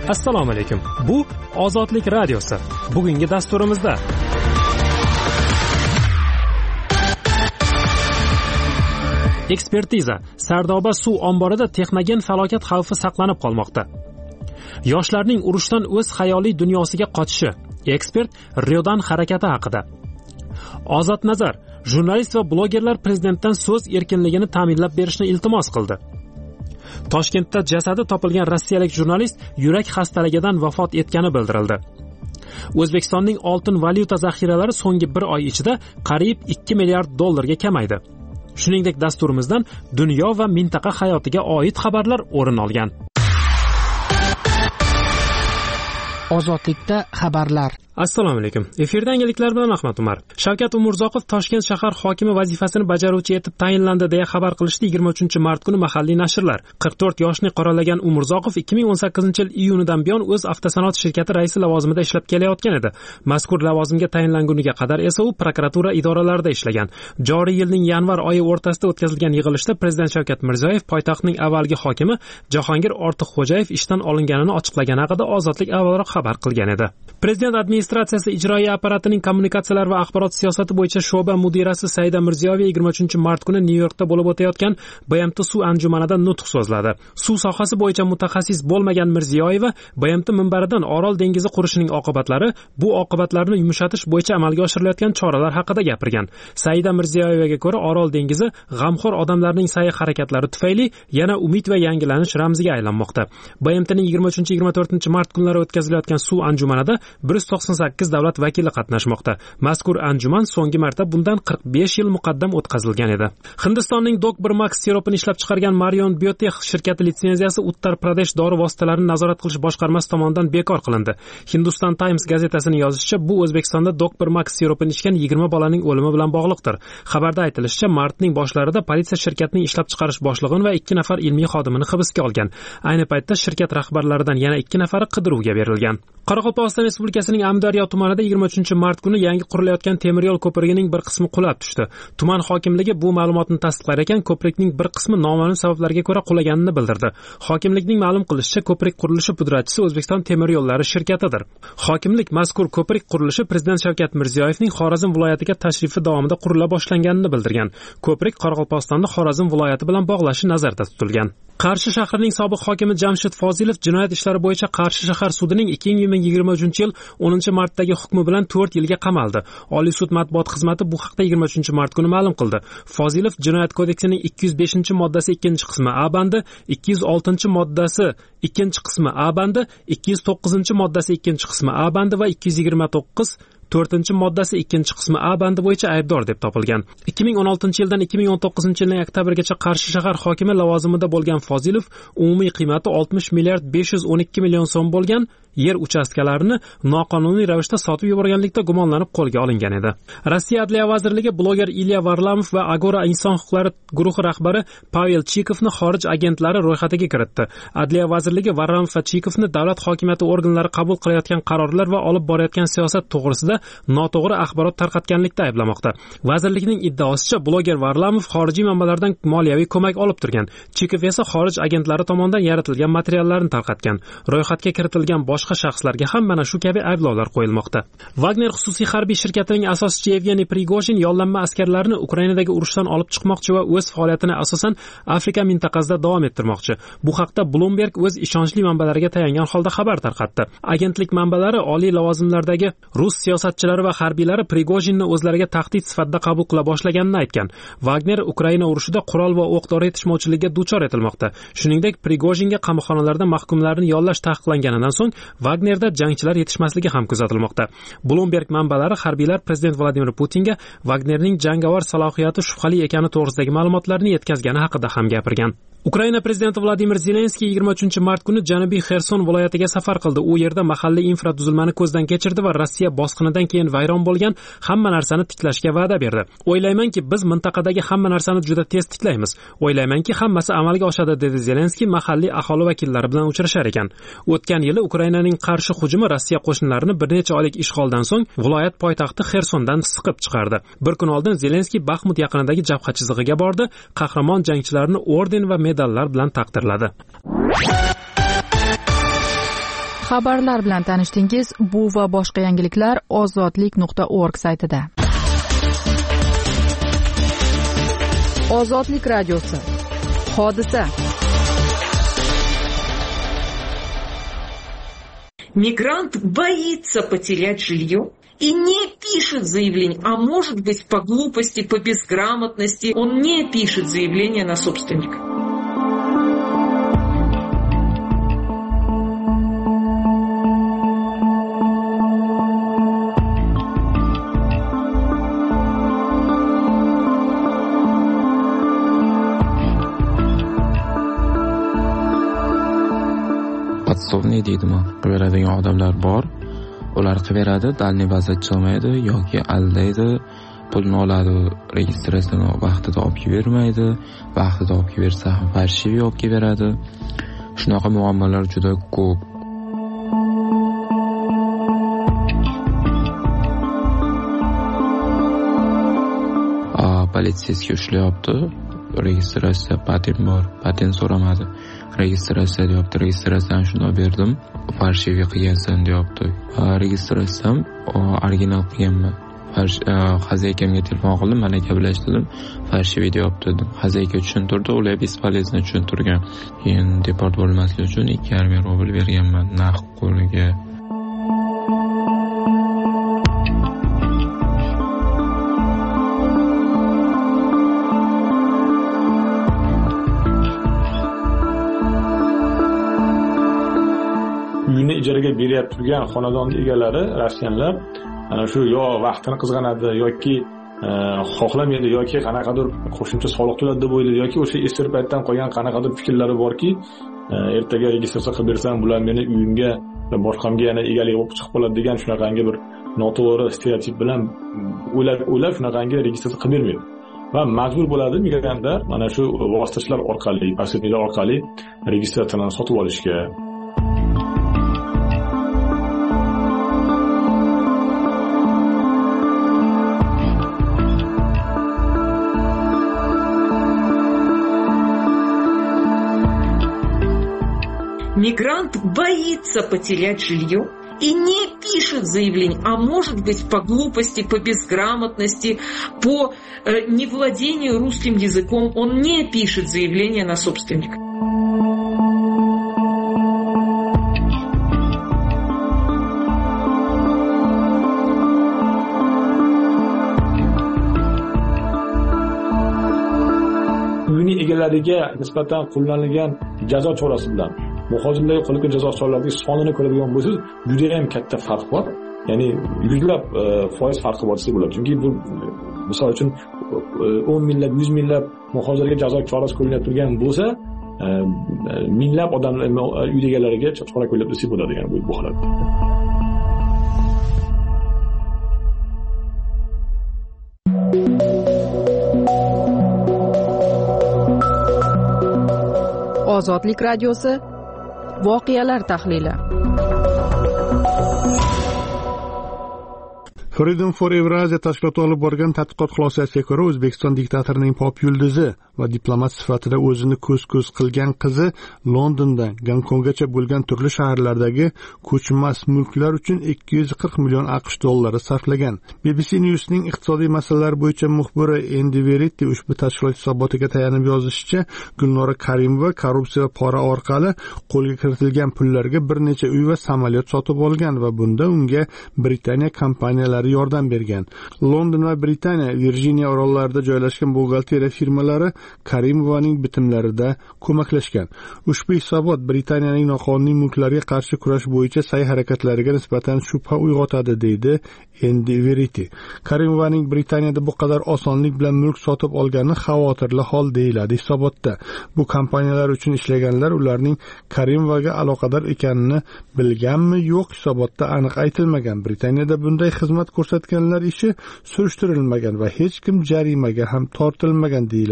Assalomu alaykum. Bu Ozodlik radiosi. Bugungi dasturimizda ekspertiza. Sardoba suv omborida texnogen falokat xavfi saqlanib qolmoqda. Yoshlarning urushdan o'z xayoliy dunyosiga qochishi. Ekspert Ryodan harakati haqida. Ozod nazar. Jurnalist va blogerlar prezidentdan so'z erkinligini ta'minlab berishni iltimos qildi. Toshkentda jasadi topilgan rossiyalik jurnalist yurak xastaligidan vafot etgani bildirildi. O'zbekistonning oltin valyuta zaxiralari so'nggi bir oy ichida qariyb 2 milliard dollarga kamaydi. Shuningdek, dasturimizdan dunyo va mintaqa hayotiga oid xabarlar o'rin olgan. Ozodlikda xabarlar. Assalomu alaykum. Efirda yangiliklar bilan Ahmad Umar. Shavkat Umurzoqov Toshkent shahar hokimi vazifasini bajaruvchi etib tayinlandi deya xabar qilishdi 23-mart kuni mahalliy nashrlar. 44 yoshni qoralagan Umurzoqov 2018-yil iyunidan buyon o'z avtosanoat shirkati raisi lavozimida ishlab kelayotgan edi. Mazkur lavozimga tayinlanguniga qadar esa u prokuratura idoralarida ishlagan. Joriy yilning yanvar oyi o'rtasida o'tkazilgan yig'ilishda Prezident Shavkat Mirziyoyev poytaxtning avvalgi hokimi Jahongir Ortiqxo'jayev ishdan olinganini ochiqlagani haqida Ozodlik avvalroq xabar qilgan edi. Prezident administratsiyasi ijroiya apparatining kommunikatsiyalar va axborot siyosati bo'yicha sho'ba mudirasi Saida Mirziyoyeva 23-mart kuni Nyu-Yorkda bo'lib o'tayotgan BMT suv anjumanida nutq so'zladi. Suv sohasi bo'yicha mutaxassis bo'lmagan Mirziyoyeva BMT minbaridan Orol dengizi qurishining oqibatlari, bu oqibatlarni yumshatish bo'yicha amalga oshirilayotgan choralar haqida gapirgan. Saida Mirziyoyevaga ko'ra, Orol dengizi g'amxo'r odamlarning sa'y-harakatlari tufayli yana umid va yangilanish ramziga aylanmoqda. BMTning 23-24-mart kunlari o'tkazilayotgan suv anjumanida 198 davlat vakili qatnashmoqda. Mazkur anjuman so'nggi marta bundan 45 yil muqaddam o'tkazilgan edi. Hindistonning Dok1 Max siropini ishlab chiqargan Marion Biotech shirkati litsenziyasi Uttar Pradesh dori vositalarini nazorat qilish boshqarmasi tomonidan bekor qilindi. Hindustan Times gazetasining yozishicha, bu O'zbekistonda Dok1 Max siropini ichgan 20 bolaning o'limi bilan bog'liqdir. Xabarda aytilishicha, martning boshlarida politsiya shirkatning ishlab chiqarish boshlig'ini va 2 nafar ilmiy xodimini hibsga olgan. Ayni paytda shirkat rahbarlaridan yana 2 nafari qidiruvga berilgan. Qoraqalpog'iston Respublikasining Amudaryo tumanida 23-mart kuni yangi qurilayotgan temir yo'l ko'prigining bir qismi qulab tushdi. Tuman hokimligi bu ma'lumotni tasdiqlar ekan, ko'prikning bir qismi noma'lum sabablarga ko'ra qulaganini bildirdi. Hokimlikning ma'lum qilishicha, ko'prik qurilishi pudratchisi O'zbekiston temir yo'llari shirkatidir. Hokimlik mazkur ko'prik qurilishi Prezident Shavkat Mirziyoyevning Xorazm viloyatiga tashrifi davomida qurila boshlanganini bildirgan. Ko'prik Qoraqalpog'istonni Xorazm viloyati bilan bog'lashi nazarda tutilgan. Qarshi shahrining sobiq hokimi Jamshid Fozilov jinoyat ishlari bo'yicha Qarshi shahar sudining 2023-yil 10-martdagi hukmi bilan 4 yilga qamaldi. Oliy sud matbuot xizmati bu haqda 23-mart kuni ma'lum qildi. Fozilov jinoyat kodeksining 205-moddasi 2-qismi A bandi, 206-moddasi 2-qismi A bandi, 209-moddasi 2-qismi A bandi va 229 4-moddasi 2-qismi A bandi bo'yicha aybdor deb topilgan. 2016-yildan 2019-yilning oktabrgacha Qarshi shahar hokimi lavozimida bo'lgan Fozilov umumiy qiymati 60 milliard 512 million so'm bo'lgan yer uchastkalarini noqonuniy ravishda sotib yuborganlikda gumonlanib qo'lga olingan edi. Rossiya Adliya vazirligi bloger Ilya Varlamov va Agora inson huquqlari guruhi rahbari Pavel Chikovni xorij agentlari ro'yxatiga kiritdi. Adliya vazirligi Varlamov va Chikovni davlat hokimiyati organlari qabul qilayotgan qarorlar va olib borayotgan siyosat to'g'risida noto'g'ri axborot tarqatganlikda ayblamoqda. Vazirlikning iddaosicha, bloger Varlamov xorijiy manbalardan moliyaviy ko'mak olib turgan. Chikov esa xorij agentlari tomonidan yaratilgan materiallarni tarqatgan. Ro'yxatga kiritilgan boshqa shaxslarga ham mana shu kabi ayblovlar qo'yilmoqda. Wagner xususiy harbiy shirkatining asoschisi Yevgeniy Prigojin yollanma askarlarni Ukrainadagi urushdan olib chiqmoqchi va o'z faoliyatini asosan Afrika mintaqasida davom ettirmoqchi. Bu haqda Bloomberg o'z ishonchli manbalariga tayangan holda xabar tarqatdi. Agentlik manbalari oliy lavozimlardagi rus siyosatchilari va harbiylari Prigojinni o'zlariga tahdid sifatida qabul qila boshlaganini aytgan. Wagner Ukraina urushida qurol va o'q-dori yetishmovchiligiga duchor etilmoqda. Shuningdek, Prigojinga qamoqxonalarda mahkumlarni yollash taqiqlanganidan so'ng Wagnerda jangchilar yetishmasligi ham kuzatilmoqda. Bloomberg manbalari harbiylar Prezident Vladimir Putinga Wagnerning jangovar salohiyati shubhali ekani to'g'risidagi ma'lumotlarni yetkazgani haqida ham gapirgan. Ukraina prezidenti Vladimir Zelenskiy 23-mart kuni Janubiy Xerson viloyatiga safar qildi. U yerda mahalliy infratuzilmani ko'zdan kechirdi va Rossiya bosqinidan keyin vayron bo'lgan hamma narsani tiklashga va'da berdi. O'ylaymanki, biz mintaqadagi hamma narsani juda tez tiklaymiz. O'ylaymanki, hammasi amalga oshadi, dedi Zelenskiy mahalliy aholi vakillari bilan uchrashar ekan. O'tgan yili Ukrainaning qarshi hujumi Rossiya qo'shinlarini bir necha oylik ishg'oldan so'ng viloyat poytaxti Xersondan siqib chiqardi. Bir kun oldin Zelenskiy Baxmut yaqinidagi jabha chizig'iga bordi, qahramon jangchilarni orden va medallar bilan taqdirladi. Xabarlar bilan tanishdingiz. Bu va boshqa yangiliklar ozodlik.org saytida. Ozodlik radiosi. Hodisa. Мигрант боится потерять жилье и не пишет заявление, а может быть по глупости, по безграмотности, он не пишет заявление на собственника. Podsovniy deydimi, qilveradigan odamlar bor. Ular qilaveradi, dalniy vaziyat chiqmaydi yoki aldaydi, pulni oladi, registratsiyani vaqtida olib bermaydi, vaqtida olib bersa ham farshiviy olib beradi. Shunaqa muammolar juda ko'p. Politsiyasiga ushlayapti. Registratsiya patent bor, patent so'ramadi. Registratsiya deyapti, registratsiyani shunday berdim, farshiviy qilgansan deyapti. Registratsiyam original qilganman. Xazaykamga telefon qildim, mana gaplashdim, farshiviy deyapti dedim. Xazayka tushuntirdi, ular bespolezno tushuntirgan. Keyin deport bo'lmaslik uchun 2,5 rubl berganman naqd qo'liga. Uyini ijaraga berib turgan xonadon egalari, rossiyanlar, ana shu yo vaqtini qizg'anadi yoki xohlamaydi yoki qanaqadir qo'shimcha soliq to'ladi deb o'ylaydi yoki o'sha eski paytdan qolgan qanaqadir fikrlari borki, ertaga registratsiya qilib bersam, bular meni uyimga va boshqamga yana egalik bo'lib chiqib qoladi degan shunaqangi bir noto'g'ri stereotip bilan o'ylab shunaqangi registratsiya qilib bermaydi. Va majbur bo'ladi migrantlar mana shu vositachilar orqali, posredniklar orqali registratsiyani sotib olishga. Мигрант боится потерять жилье и не пишет заявление, а может быть по глупости, по безграмотности, по невладению русским языком, он не пишет заявление на собственника. Uyini egalariga nisbatan qo'llanilgan jazo chorasi bilan muhojirlarga qo'llangan jazo choralarining sonini ko'radigan bo'lsangiz, juda ham katta farq bor. Ya'ni yuzlab foiz farqi bor desa bo'ladi. Chunki bu misol uchun 10 minglab, 100 minglab muhojirlarga jazo chorasi qo'llanib turgan bo'lsa, minglab odamlar uy egalariga chora qo'llab desa bo'ladi, ya'ni bu holat. Ozodlik radiosi. Voqealar tahlili. Freedom for Eurasia tashkiloti olib borgan tadqiqot xulosasiga ko'ra, O'zbekiston diktatorining pop yulduzi va diplomat sifatida o'zini ko'z-ko'z qilgan qizi Londondan Gonkonggacha bo'lgan turli shaharlardagi ko'chmas mulklar uchun 240 million AQSh dollari sarflagan. BBC News'ning iqtisodiy masalalar bo'yicha muxbiri Andy Verity ushbu tashkilot hisobotiga tayanib yozishicha, Gulnora Karimova korrupsiya va pora orqali qo'lga kiritilgan pullarga bir necha uy va samolyot sotib olgan va bunda unga Britaniya kompaniyalari yordam bergan. London va Britaniya, Virjiniya orollarida joylashgan buxgalteriya firmalari Karimovaning bitimlarida ko'maklashgan. Ushbu hisobot Britaniyaning noqonuniy mulklarga qarshi kurash bo'yicha sa'y-harakatlariga nisbatan shubha uyg'otadi, deydi Andy Verity. Karimovaning Britaniyada bu qadar osonlik bilan mulk sotib olgani xavotirli hol deyiladi hisobotda. Bu kompaniyalar uchun ishlaganlar ularning Karimovaga aloqador ekanini bilganmi, yo'q, hisobotda aniq aytilmagan. Britaniyada bunday xizmat ko'rsatganlar ishi surishtirilmagan va hech kim jarimaga ham tortilmagan, deyiladi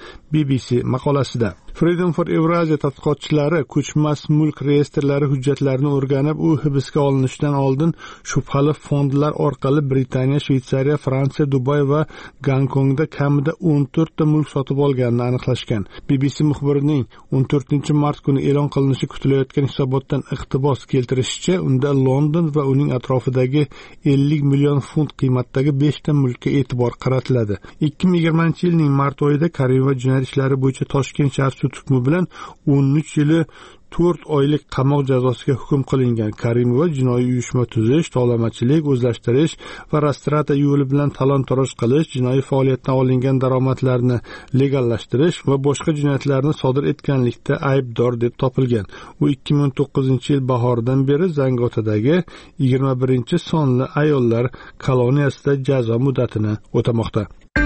BBC maqolasida. Freedom for Eurasia tadqiqotchilari ko'chmas mulk reyestrlari hujjatlarini o'rganib, u hibsga olinishidan oldin shubhali fondlar orqali Britaniya, Shveysariya, Fransiya, Dubay va Gonkongda kamida 14 ta mulk sotib olganini aniqlashgan. BBC muxbirining 14-mart kuni e'lon qilinishi kutilayotgan hisobotdan iqtibos keltirishicha, unda London va uning atrofidagi 50 million funt qiymatdagi 5 ta mulkka e'tibor qaratiladi. 2020-yilning mart oyida Karimova jinoyat ishlari bo'yicha Toshkent shahar sud hukmi bilan 13 yili 4 oylik qamoq jazosiga hukm qilingan. Karimova jinoiy uyushma tuzish, tovlamachilik, o'zlashtirish va Rostrata yo'li bilan talon-toroj qilish, jinoiy faoliyatdan olingan daromadlarni legallashtirish va boshqa jinoyatlarni sodir etganlikda aybdor deb topilgan. U 2019-yil bahoridan beri Zangiotadagi 21-sonli ayollar koloniyasida jazo muddatini o'tamoqda.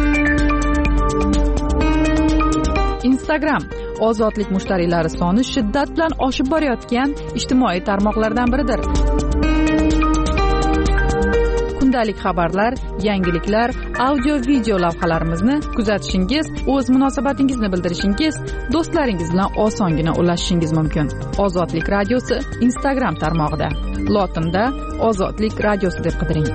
Instagram ozodlik mushtariylari soni shiddat bilan oshib borayotgan ijtimoiy tarmoqlardan biridir. Kundalik xabarlar, yangiliklar, audio-video lavhalarimizni kuzatishingiz, o'z munosabatingizni bildirishingiz, do'stlaringiz bilan osongina ulashishingiz mumkin. Ozodlik radiosi Instagram tarmog'ida. Lotinda Ozodlik radiosi deb qidiring.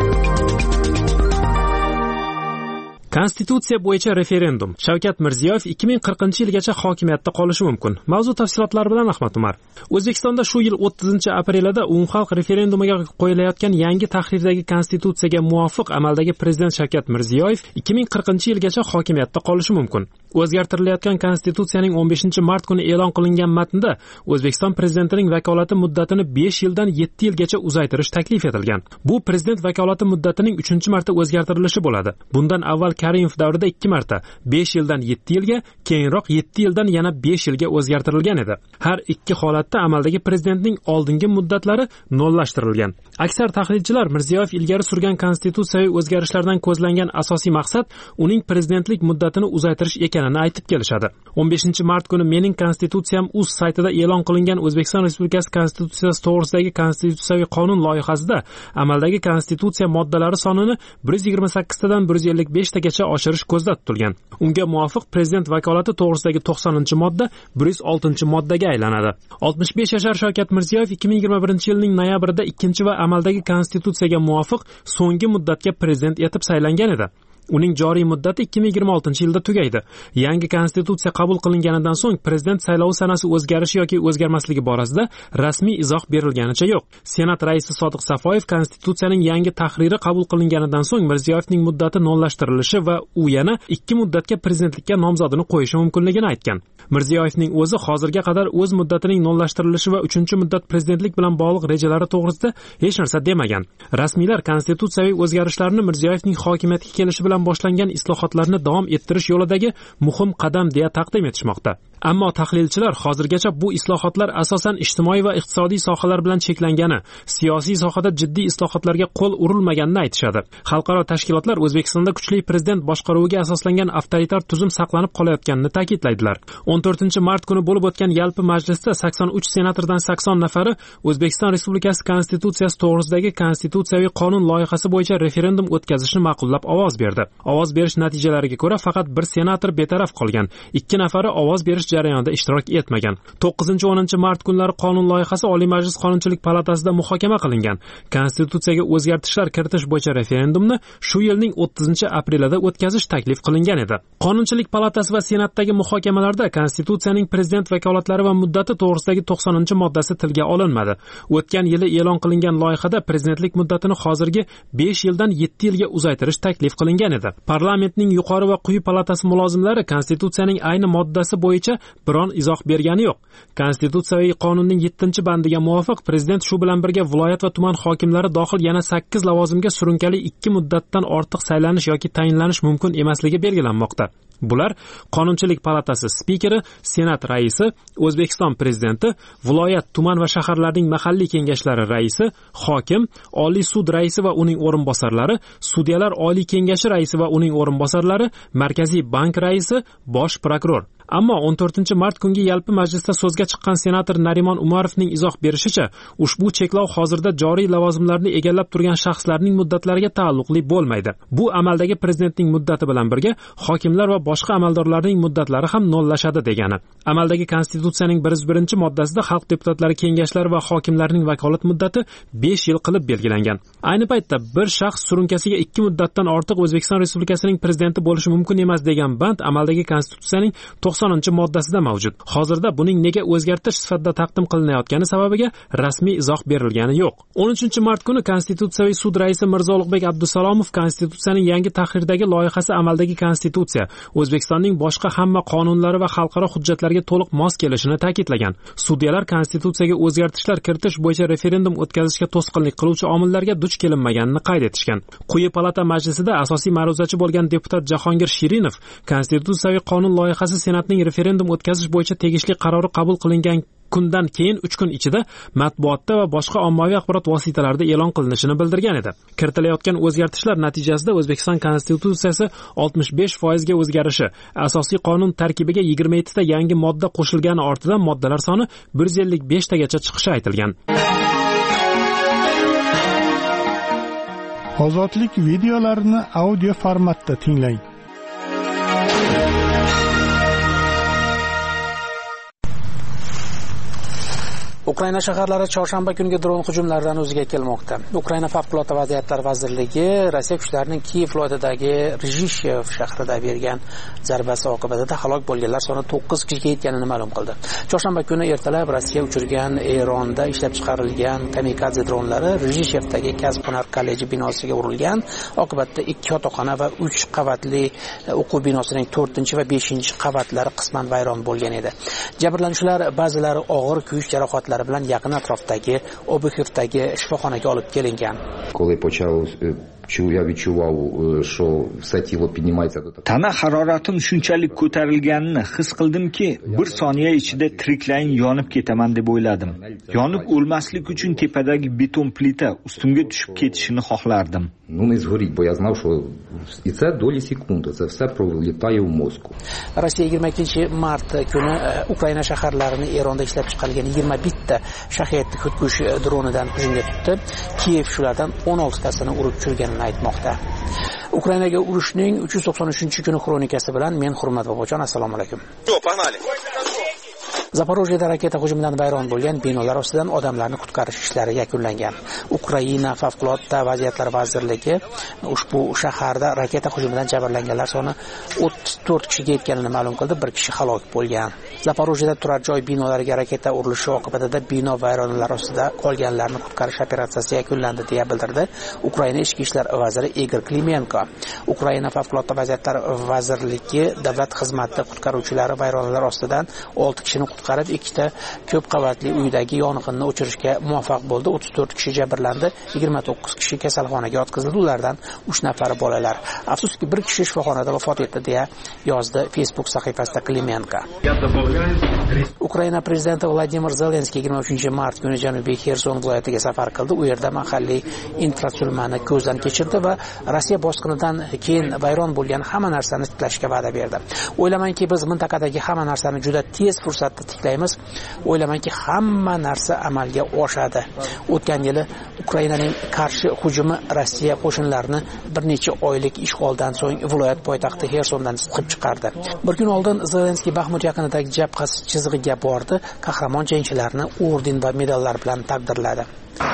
Konstitutsiya bo'yicha referendum. Shavkat Mirziyoyev 2040-yilgacha hokimiyatda qolishi mumkin. Mavzu tafsilotlari bilan Ahmad Umar. O'zbekistonda shu yil 30-aprelida umumxalq referendumiga qo'yilayotgan yangi tahrifdagi konstitutsiyaga muvofiq amaldagi prezident Shavkat Mirziyoyev 2040-yilgacha hokimiyatda qolishi mumkin. O'zgartirilayotgan konstitutsiyaning 15-mart kuni e'lon qilingan matnda O'zbekiston prezidentining vakolati muddatini 5 yildan 7 yilgacha uzaytirish taklif etilgan. Bu prezident vakolati muddatining 3-marta o'zgartirilishi bo'ladi. Bundan avval Karimov davrida 2 marta 5 yildan 7 yilga, keyinroq 7 yildan yana 5 yilga o'zgartirilgan edi. Har ikki holatda amaldagi prezidentning oldingi muddatlari nollashtirilgan. Aksar tahlilchilar Mirziyoyev ilgari surgan konstitutsiyaviy o'zgarishlardan ko'zlangan asosiy maqsad uning prezidentlik muddatini uzaytirish ekanini aytib kelishadi. 15-mart kuni Mening konstitutsiyam.uz saytida e'lon qilingan O'zbekiston Respublikasi konstitutsiyasi to'g'risidagi konstitutsiyaviy qonun loyihasida amaldagi konstitutsiya moddalari sonini 128 tadan 155 tagacha oshirish ko'zda tutilgan. Unga muvofiq prezident vakolati to'g'risidagi 90-modda 106-moddaga aylanadi. 65 yashar Shavkat Mirziyoyev 2021-yilning noyabrida 2 va amaldagi konstitutsiyaga muvofiq so'nggi muddatga prezident etib saylangan edi. Uning joriy muddati 2026-yilda tugaydi. Yangi konstitutsiya qabul qilinganidan so'ng prezident saylovi sanasi o'zgarishi yoki o'zgarmasligi borasida rasmiy izoh berilganicha yo'q. Senat raisi Sodiq Safoyev konstitutsiyaning yangi tahriri qabul qilinganidan so'ng Mirziyoyevning muddati nollashtirilishi va u yana 2 muddatga prezidentlikka nomzodini qo'yishi mumkinligini aytgan. Mirziyoyevning o'zi hozirga qadar o'z muddatining nollashtirilishi va 3-muddat prezidentlik bilan bog'liq rejalari to'g'risida hech narsa demagan. Rasmiylar konstitutsiyaviy o'zgarishlarni Mirziyoyevning hokimiyatga kelishi bilan boshlangan islohotlarni davom ettirish yo'lidagi muhim qadam deya taqdim etishmoqda. Ammo tahlilchilar hozirgacha bu islohotlar asosan ijtimoiy va iqtisodiy sohalar bilan cheklangani, siyosiy sohada jiddiy islohotlarga qo'l urilmaganini aytishadi. Xalqaro tashkilotlar O'zbekistonda kuchli prezident boshqaruviga asoslangan avtoritar tuzum saqlanib qolayotganini ta'kidlaydilar. 14-mart kuni bo'lib o'tgan yalpi majlisda 83 senatordan 80 nafari O'zbekiston Respublikasi konstitutsiyasi to'g'risidagi konstitutsiyaviy qonun loyihasi bo'yicha referendum o'tkazishni ma'qullab ovoz berdi. Ovoz berish natijalariga ko'ra faqat bir senator betaraf qolgan, 2 nafari ovoz berish jarayonida ishtirok etmagan. 9-10 mart kunlari qonun loyihasi Oliy Majlis Qonunchilik palatasida muhokama qilingan. Konstitutsiyaga o'zgartishlar kiritish bo'yicha referendumni shu yilning 30-aprelida o'tkazish taklif qilingan edi. Qonunchilik palatasi va senatdagi muhokamalarda konstitutsiyaning prezident vakolatlari va muddati to'g'risidagi 90-moddasi tilga olinmadi. O'tgan yili e'lon qilingan loyihada prezidentlik muddatini hozirgi 5 yildan 7 yilga uzaytirish taklif qilingan edi. Parlamentning yuqori va quyi palatasi mulozimlari konstitutsiyaning ayni moddasi bo'yicha biron izoh bergani yo'q. Konstitutsiyaviy qonunning 7-bandiga muvofiq prezident shu bilan birga viloyat va tuman hokimlari dohil yana 8 lavozimga surunkali 2 muddatdan ortiq saylanish yoki tayinlanish mumkin emasligi belgilanmoqda. Bular Qonunchilik palatasi spikeri, Senat raisi, O'zbekiston prezidenti, viloyat, tuman va shaharlarning mahalliy kengashlari raisi, hokim, Oliy sud raisi va uning o'rinbosarlari, sudyalar Oliy kengashi raisi va uning o'rinbosarlari, Markaziy bank raisi, bosh prokuror. Ammo 14-mart kungi yalpi majlisda so'zga chiqqan senator Narimon Umarovning izoh berishicha, ushbu cheklov hozirda joriy lavozimlarni egallab turgan shaxslarning muddatlariga taalluqli bo'lmaydi. Bu amaldagi prezidentning muddati bilan birga hokimlar va boshqa amaldorlarning muddatlari ham nollashadi degani. Amaldagi konstitutsiyaning 101-moddasida xalq deputatlari kengashlari va hokimlarning vakolat muddati 5 yil qilib belgilangan. Ayni paytda bir shaxs surunkasiga 2 muddatdan ortiq O'zbekiston Respublikasining prezidenti bo'lishi mumkin emas degan band amaldagi konstitutsiyaning 90-moddasida mavjud. Hozirda buning nega o'zgartirish sifatida taqdim qilinayotgani sababiga rasmiy izoh berilgani yo'q. 13-mart kuni Konstitutsiyaviy sud raisi Mirzo Ulug'bek Abdusalomov konstitutsiyaning yangi tahrirdagi loyihasi amaldagi konstitutsiya O'zbekistonning boshqa hamma qonunlari va xalqaro hujjatlarga to'liq mos kelishini ta'kidlagan. Sudyalar konstitutsiyaga o'zgartishlar kiritish bo'yicha referendum o'tkazishga to'sqinlik qiluvchi omillarga duch kelinmaganini qayd etishgan. Quyi palata majlisida asosiy ma'ruzachi bo'lgan deputat Jahongir Shirinov konstitutsiyaviy qonun loyihasi Senatning referendum o'tkazish bo'yicha tegishli qarori qabul qilingan kundan keyin 3 kun ichida matbuotda va boshqa ommaviy axborot vositalarida e'lon qilinishini bildirgan edi. Kiritilayotgan o'zgartishlar natijasida O'zbekiston konstitutsiyasi 65% ga o'zgarishi, asosiy qonun tarkibiga 27 ta yangi modda qo'shilgani ortidan moddalar soni 155 tagacha chiqishi aytilgan. Ozodlik videolarini audio formatda tinglang. Ukraina shaharlari chorshanba kungi dron hujumlaridan o'ziga kelmoqda. Ukraina favqulodda vaziyatlar vazirligi Rossiya kuchlarining Kiyev viloyatidagi Rizhishev shahrida bergan zarbasi oqibatida halok bo'lganlar soni 9 kishiga yetganini ma'lum qildi. Chorshanba kuni ertalab Rossiya uchirgan Eronda ishlab chiqarilgan kamikadze dronlari Rizhishevdagi kasb-hunar kolleji binosiga urilgan. Oqibatda 2 yotoqxona va 3 qavatli o'quv binosining 4 va 5 qavatlari qisman vayron bo'lgan edi. Jabrlanuvchilar ba'zilari og'ir kuyish jarohatlari bilan yaqin atrofdagi Obuxivdagi shifoxonaga olib kelingan. Tana haroratim shunchalik ko'tarilganini his qildimki, bir soniya ichida tiriklayin yonib ketaman deb o'yladim. Yonib o'lmaslik uchun tepadagi beton plita ustimga tushib ketishini xohlardim. Rossiya 22-mart kuni Ukraina shaharlarini Eronda ishlab chiqarilgan 21 ta Shahed xudkush dronidan hujumga tutdi. Kiyev shulardan 16 tasini urib tushirganini aytmoqda. Ukrainaga urushning 393-kuni xronikasi bilan men Hurmat Bobojon, assalomu alaykum. Zaporojyeda raketa hujumidan vayron bo'lgan binolar ostidan odamlarni qutqarish ishlari yakunlangan. Ukraina favqulodda vaziyatlar vazirligi ushbu shaharda raketa hujumidan jabrlanganlar soni 34 kishiga yetganini ma'lum qildi, 1 kishi halok bo'lgan. Zaporojyeda turar joy binolariga raketa urilishi oqibatida bino vayronalar ostida qolganlarni qutqarish operatsiyasi yakunlandi deya bildirdi Ukraina ichki ishlar vaziri Igor Klimenko. Ukraina favqulodda vaziyatlar vazirligi davlat xizmati qutqaruvchilari vayronalar ostidan 6 kishini qutqarib, 2 ta ko'p qavatli uydagi yong'inni o'chirishga muvaffaq bo'ldi. 34 kishi jabrlandi, 29 kishi kasalxonaga yotqizildi, ulardan 3 nafari bolalar. Afsuski 1 kishi shifoxonada vafot etdi deya yozdi Facebook sahifasida Klimenko. Ukraina prezidenti Vladimir Zelenskiy 23-mart kuni Janubiy Xerson viloyatiga safar qildi. U yerda mahalliy infratuzilmani ko'zdan kechirdi va Rossiya bosqinidan keyin vayron bo'lgan hamma narsani tiklashga va'da berdi. O'ylamanki, biz mintaqadagi hamma narsani juda tez fursatda tiklaymiz. O'ylamanki, hamma narsa amalga oshadi. O'tgan yili Ukrainaning qarshi hujumi Rossiya qo'shinlarini bir necha oylik ishg'oldan so'ng viloyat poytaxti Xersondan chiqib chiqardi. Bir kun oldin Zelenskiy Baxmut yaqinidagi jabha chizig'iga bordi. Qahramon jangchilarni orden va medallar bilan taqdirladi.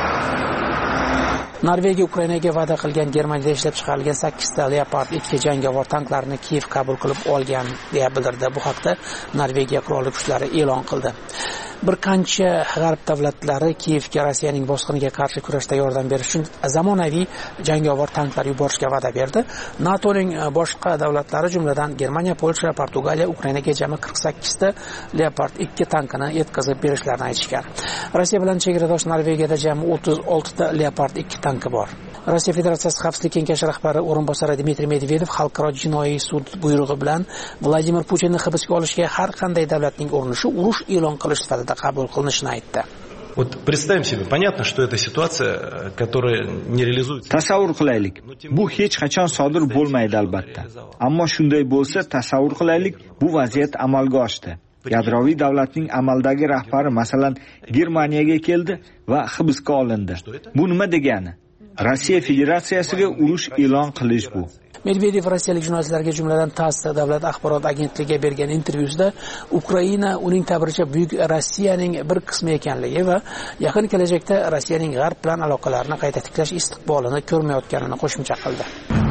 Norvegiya Ukrainaga va'da qilgan Germaniyada ishlab chiqarilgan 8 ta Leopard 2 jangovar tanklarni Kiyev qabul qilib olgan deya bildirdi. Bu haqda Norvegiya qurolli kuchlari e'lon qildi. Bir qancha g'arb davlatlari Kiyevga Rossiyaning bosqiniga qarshi kurashda yordam berish uchun zamonaviy jangovar tanklar yuborishga va'da berdi. NATOning boshqa davlatlari, jumladan Germaniya, Polsha, Portugaliya Ukrainaga jami 48 ta Leopard 2 tankini yetkazib berishlarini aytishgan. Rossiya bilan chegaradosh Norvegiyada jami 36 ta Leopard 2 tanki bor. Rossiya Federatsiyasi Xavfsizlik kengashi rahbari o'rinbosari Dmitriy Medvedev xalqaro jinoiy sud buyrug'i bilan Vladimir Putinni hibsga olishga har qanday davlatning urinishi urush e'lon qilish sifatida qabul qilinishini aytdi. Вот представим себе, понятно, что это ситуация, которая не реализуется. Tasavvur qilaylik. Bu hech qachon sodir bo'lmaydi albatta. Ammo shunday bo'lsa, tasavvur qilaylik, bu vaziyat amalga oshdi. Yadroviy davlatning amaldagi rahbari masalan Germaniyaga keldi va hibsga olindi. Bu nima degani? Rossiya Federatsiyasiga urush e'lon qilish bu. Medvedev rossiyalik jurnalistlarga, jumladan TASS davlat axborot agentligiga bergan intervyusida Ukraina uning ta'biricha buyuk Rossiyaning bir qismi ekanligi va yaqin kelajakda Rossiyaning g'arb bilan aloqalarini qayta tiklash istiqbolini ko'rmayotganini qo'shimcha qildi.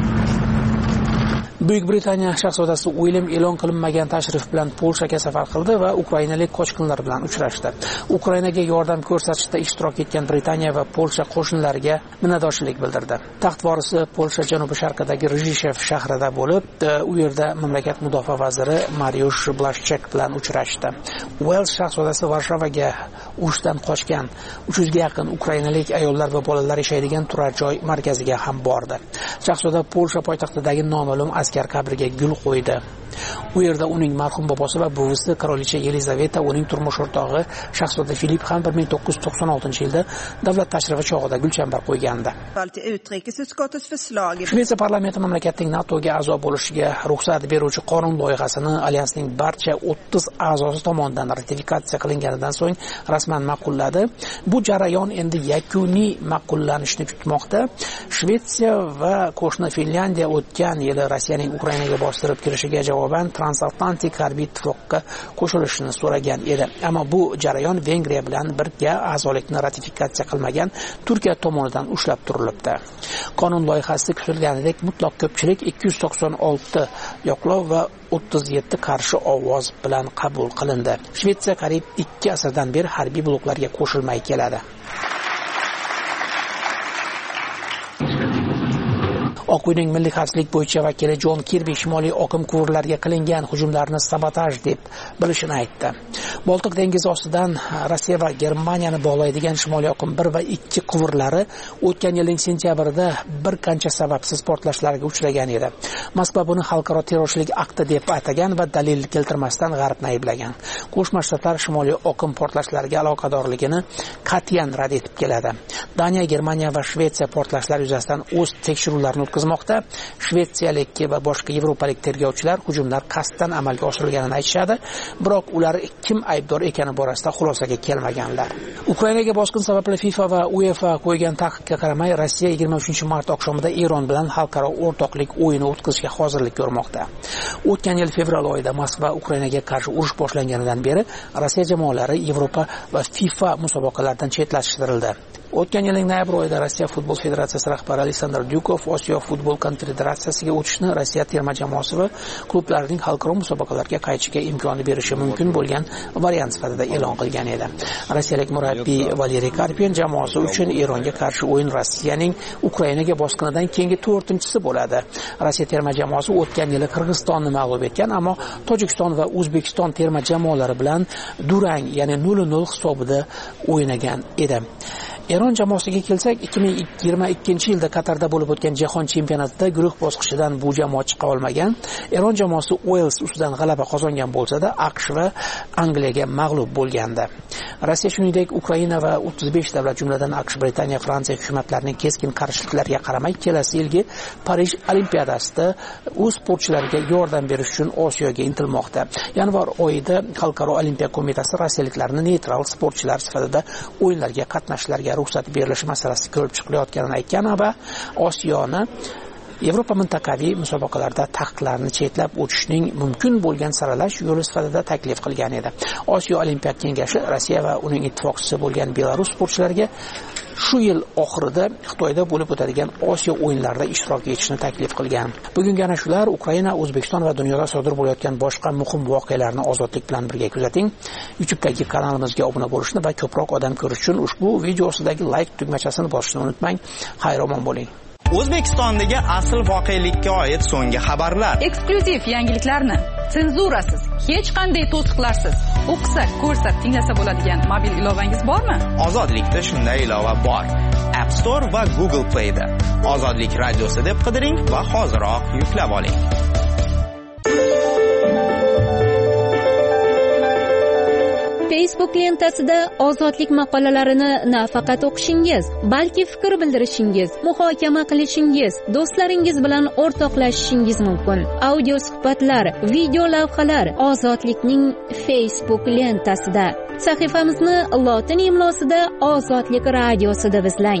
Buyuk Britaniya shahzodasi Uilyam e'lon qilinmagan tashrif bilan Polshaga safar qildi va ukrainalik qochqinlar bilan uchrashdi. Ukrainaga yordam ko'rsatishda ishtirok etgan Britaniya va Polsha qo'shinlariga minnatdorchilik bildirdi. Taxt vorisi Polsha janubi-sharqidagi Rizhishev shahrida bo'lib, u yerda mamlakat mudofaa vaziri Mariusz Blaszczak bilan uchrashdi. Uels shahzodasi Varshovaga urushdan qochgan 300 ga yaqin ukrainalik ayollar va bolalar yashaydigan turar joy markaziga ham bordi. Shahzoda Polsha poytaxtidagi noma'lum askar qabriga gul qo'ydi. U yerda uning marhum bobosi va buvisi Qirolicha Yelizaveta, uning turmush o'rtog'i shahzoda Filip ham 1996-yilda davlat tashrifi chog'ida gulchambar qo'ygandi. Shvetsiya parlamenti mamlakatning NATOga a'zo bo'lishiga ruxsat beruvchi qonun loyihasini alyansning barcha 30 a'zosi tomonidan ratifikatsiya qilinganidan so'ng rasman ma'qulladi. Bu jarayon endi yakuniy ma'qullanishni kutmoqda. Shvetsiya va qo'shni Finlyandiya o'tgan yili Rossiyaning Ukrainaga bostirib kirishiga javoban transatlantik harbiy ittifoqqa qo'shilishni so'ragan edi. Ammo bu jarayon Vengriya bilan birga a'zolikni ratifikatsiya qilmagan Turkiya tomonidan ushlab turilibdi. Qonun loyihasi kutilganidek mutlaq ko'pchilik 296 yoqlov va 37 qarshi ovoz bilan qabul qilindi. Shvetsiya qariyb 2 asrdan beri harbiy bloklarga qo'shilmay keladi. Oq uyning milliy xavfsizlik bo'yicha vakili Jon Kirbi shimoliy oqim quvurlariga qilingan hujumlarni sabotaj deb bilishini aytdi. Boltiq dengizi ostidan Rossiya va Germaniyani bog'laydigan shimoliy oqim 1 va 2 quvurlari o'tgan yilning sentyabrida bir qancha sababsiz portlashlarga uchragan edi. Moskva buni xalqaro terrorchilik akti deb atagan va dalil keltirmasdan G'arbni ayblagan. Qo'shma Shtatlar shimoliy oqim portlashlariga aloqadorligini qat'iyan rad etib keladi. Daniya, Germaniya va Shvetsiya portlashlar yuzasidan o'z tekshiruvlarini o'tkazmoqda. Shvetsiyalik va boshqa yevropalik tergovchilar hujumlar qasddan amalga oshirilganini aytishadi, biroq ular kim aybdor ekani borasida xulosaga kelmaganlar. Ukrainaga bosqin sababli FIFA va UEFA qo'ygan taqiqqa qaramay, Rossiya 23-mart oqshomida Eron bilan xalqaro o'rtoqlik o'yini o'tkazishga hozirlik ko'rmoqda. O'tgan yil fevral oyida Moskva Ukrainaga qarshi urush boshlanganidan beri Rossiya jamoalari Yevropa va FIFA musobaqalaridan chetlashtirildi. O'tgan yilning noyabr oyida Rossiya futbol federatsiyasi rahbari Aleksandr Dyukov Osiyo futbol konfederatsiyasiga o'tishni Rossiya terma jamoasi va klublarining xalqaro musobaqalarga qaytishiga imkon berishi mumkin bo'lgan variant sifatida e'lon qilgan edi. Rossiyalik murabbiy Valeriy Karpin jamoasi uchun Eronga qarshi o'yin Rossiyaning Ukrainaga bosqinidan keyingi 4-chisi bo'ladi. Rossiya terma jamoasi o'tgan yili Qirg'izistonni mag'lub etgan, ammo Tojikiston va O'zbekiston terma jamoalari bilan durang, ya'ni 0-0 hisobida o'ynagan edi. Eron jamoasiga kelsak, 2022-yilda Qatarda bo'lib o'tgan jahon chempionatida guruh bosqichidan bu jamoa chiqa olmagan. Eron jamoasi Uels ustidan g'alaba qozongan bo'lsa-da, AQSh va Angliyaga mag'lub bo'lgandi. Rossiya shuningdek Ukraina va 35 davlat, jumladan AQSh, Britaniya, Fransiya hukumatlarining keskin qarshiliklariga qaramay, kelasi yilgi Parij Olimpiadasida o'z sportchilariga yordam berish uchun Osiyoga intilmoqda. Yanvar oyida Xalqaro olimpiya qo'mitasi rossiyaliklarni neytral sportchilar sifatida o'yinlarga qatnashishlarga ruxsat berilishi masalasi ko'rib chiqilayotganini aytgan va Osiyoni Yevropa mintaqaviy musobaqalarda taqiqlarni chetlab o'tishning mumkin bo'lgan saralash yo'li sifatida taklif qilgan edi. Osiyo Olimpiya kengashi Rossiya va uning ittifoqchisi bo'lgan Belarus sportchilariga shu yil oxirida Xitoyda bo'lib o'tadigan Osiyo o'yinlarida ishtirok etishni taklif qilgan. Bugungi ana shular Ukraina, O'zbekiston va dunyoda sodir bo'layotgan boshqa muhim voqealarni ozodlik bilan birga kuzating. YouTube'dagi kanalimizga obuna bo'lishni va ko'proq odam ko'rish uchun ushbu video ostidagi like tugmachasini bosishni unutmang. Xayr-omon bo'ling. O'zbekistondagi asl voqelikka oid so'nggi xabarlar, eksklyuziv yangiliklarni, senzurasiz, hech qanday to'siqlarsiz o'qisa, ko'rsa, tinglasa bo'ladigan mobil ilovangiz bormi? Ozodlikda shunday ilova bor. App Store va Google Play da Ozodlik radiosi deb qidiring va hoziroq yuklab oling. Facebook lentasida ozodlik maqolalarini nafaqat o'qishingiz, balki fikr bildirishingiz, muhokama qilishingiz, do'stlaringiz bilan o'rtoqlashishingiz mumkin. Audio suhbatlar, video lavhalar ozodlikning Facebook lentasida. Sahifamizni lotin imlosida Ozodlik radiosi deb izlang.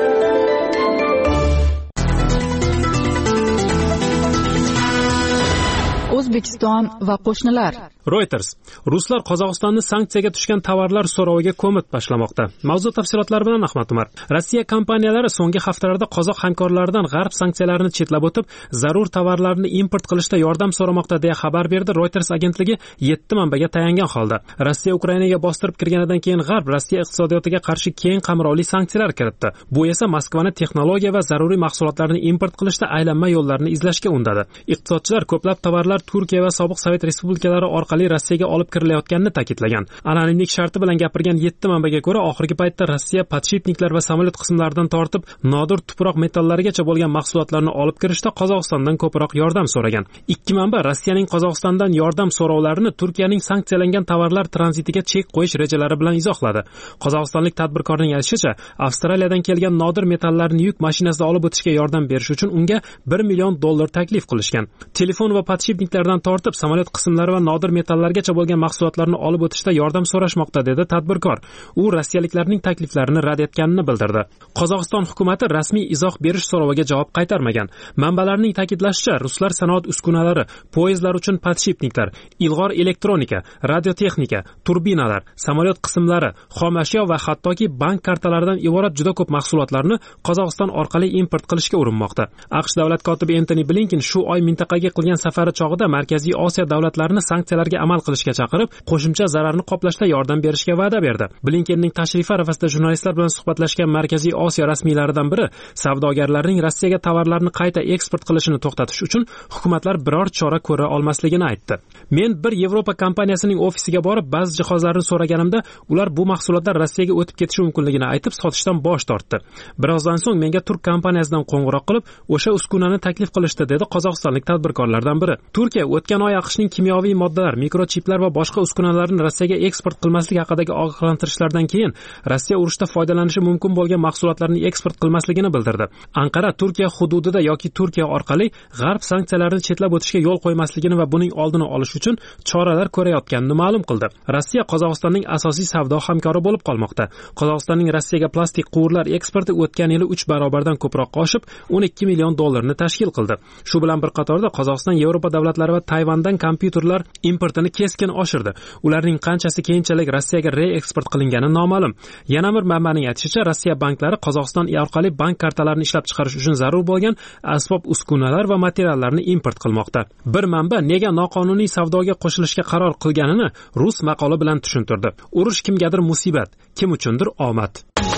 O'zbekiston va qo'shnilar. Reuters: Ruslar Qozog'istonni sanksiyaga tushgan tovarlar so'roviga ko'mib tashlamoqda. Mavzu tafsilotlari bilan Ahmad Umar. Rossiya kompaniyalari so'nggi haftalarda qozoq hamkorlaridan g'arb sanksiyalarini chetlab o'tib, zarur tovarlarni import qilishda yordam so'ramoqda deya xabar berdi Reuters agentligi 7 manbaga tayangan holda. Rossiya Ukrainaga bostirib kirganidan keyin g'arb Rossiya iqtisodiyotiga qarshi keng qamrovli sanksiyalar kiritdi. Bu esa Moskvani texnologiya va zaruriy mahsulotlarni import qilishda aylanma yo'llarni izlashga undadi. Iqtisodchilar ko'plab tovarlar Turkiya va sobiq Sovet respublikalari orqali Rossiyaga olib kirilayotganini ta'kidlagan. Anonimlik sharti bilan gapirgan 7 manbaga ko'ra, oxirgi paytda Rossiya podshipniklar va samolyot qismlaridan tortib nodir tuproq metallarigacha bo'lgan mahsulotlarni olib kirishda Qozog'istondan ko'proq yordam so'ragan. Ikki manba Rossiyaning Qozog'istondan yordam so'rovlarini Turkiyaning sanksiyalangan tovarlar tranzitiga chek qo'yish rejalari bilan izohladi. Qozog'istonlik tadbirkorning aytishicha, Avstraliyadan kelgan nodir metallarni yuk mashinasida olib o'tishga yordam berish uchun unga $1 million taklif qilishgan. Telefon va podshipniklardan tortib samolyot qismlari va nodir metallargacha bo'lgan mahsulotlarni olib o'tishda yordam so'rashmoqda, dedi tadbirkor. U rossiyaliklarning takliflarini rad etganini bildirdi. Qozog'iston hukumati rasmiy izoh berish so'roviga javob qaytarmagan. Manbalarning ta'kidlashicha, ruslar sanoat uskunalari, poyezdlar uchun podshipniklar, ilg'or elektronika, radiotexnika, turbinalar, samolyot qismlari, xom ashyo va hattoki bank kartalaridan iborat juda ko'p mahsulotlarni Qozog'iston orqali import qilishga urinmoqda. AQSh davlat kotibi Antony Blinken shu oy mintaqaga qilgan safari chog'ida Markaziy Osiyo davlatlarini sanksiyalarga amal qilishga chaqirib, qo'shimcha zararni qoplashda yordam berishga va'da berdi. Blinkenning tashrifi arafasida jurnalistlar bilan suhbatlashgan Markaziy Osiyo rasmiylaridan biri savdogarlarning Rossiyaga tovarlarni qayta eksport qilishini to'xtatish uchun hukumatlar biror chora ko'ra olmasligini aytdi. Men bir Yevropa kompaniyasining ofisiga borib, ba'zi jihozlarni so'raganimda, ular bu mahsulotlar Rossiyaga o'tib ketishi mumkinligini aytib, sotishdan bosh tortdi. Birozdan so'ng menga turk kompaniyasidan qo'ng'iroq qilib, o'sha uskunani taklif qilishdi, dedi qozog'istonlik tadbirkorlardan biri. Turkiya o'tgan oy AQShning kimyoviy moddalar, mikrochiplar va boshqa uskunalarni Rossiyaga eksport qilmaslik haqidagi ogohlantirishlardan keyin Rossiya urushda foydalanishi mumkin bo'lgan mahsulotlarni eksport qilmasligini bildirdi. Anqara Turkiya hududida yoki Turkiya orqali g'arb sanksiyalarini chetlab o'tishga yo'l qo'ymasligini va buning oldini olish uchun choralar ko'rayotganini ma'lum qildi. Rossiya Qozog'istonning asosiy savdo hamkori bo'lib qolmoqda. Qozog'istonning Rossiyaga plastik quvurlar eksporti o'tgan yili 3 barobardan ko'proq oshib, $12 million tashkil qildi. Shu bilan bir qatorda Qozog'iston Yevropa davlatlari va Tayvandan kompyuterlar importini keskin oshirdi. Ularning qanchasi keyinchalik Rossiyaga reeksport qilingani noma'lum. Yana bir manbaning aytishicha, Rossiya banklari Qozog'iston orqali bank kartalarini ishlab chiqarish uchun zarur bo'lgan asbob uskunalar va materiallarni import qilmoqda. Bir manba nega noqonuniy savdoga qo'shilishga qaror qilganini rus maqoli bilan tushuntirdi. Urush kimgadir musibat, kim uchundir omad.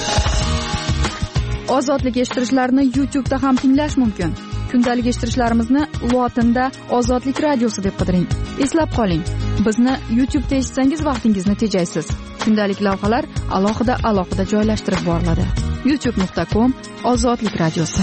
Ozodlik eshittirishlarni YouTube'da ham tinglash mumkin. Kundalik eshittirishlarimizni lotinda Ozodlik radiosi deb qidiring. Eslab qoling, bizni YouTube'da eshitsangiz vaqtingizni tejaysiz. Kundalik lavhalar alohida joylashtirib boriladi. youtube.com/Ozodlik radiosi.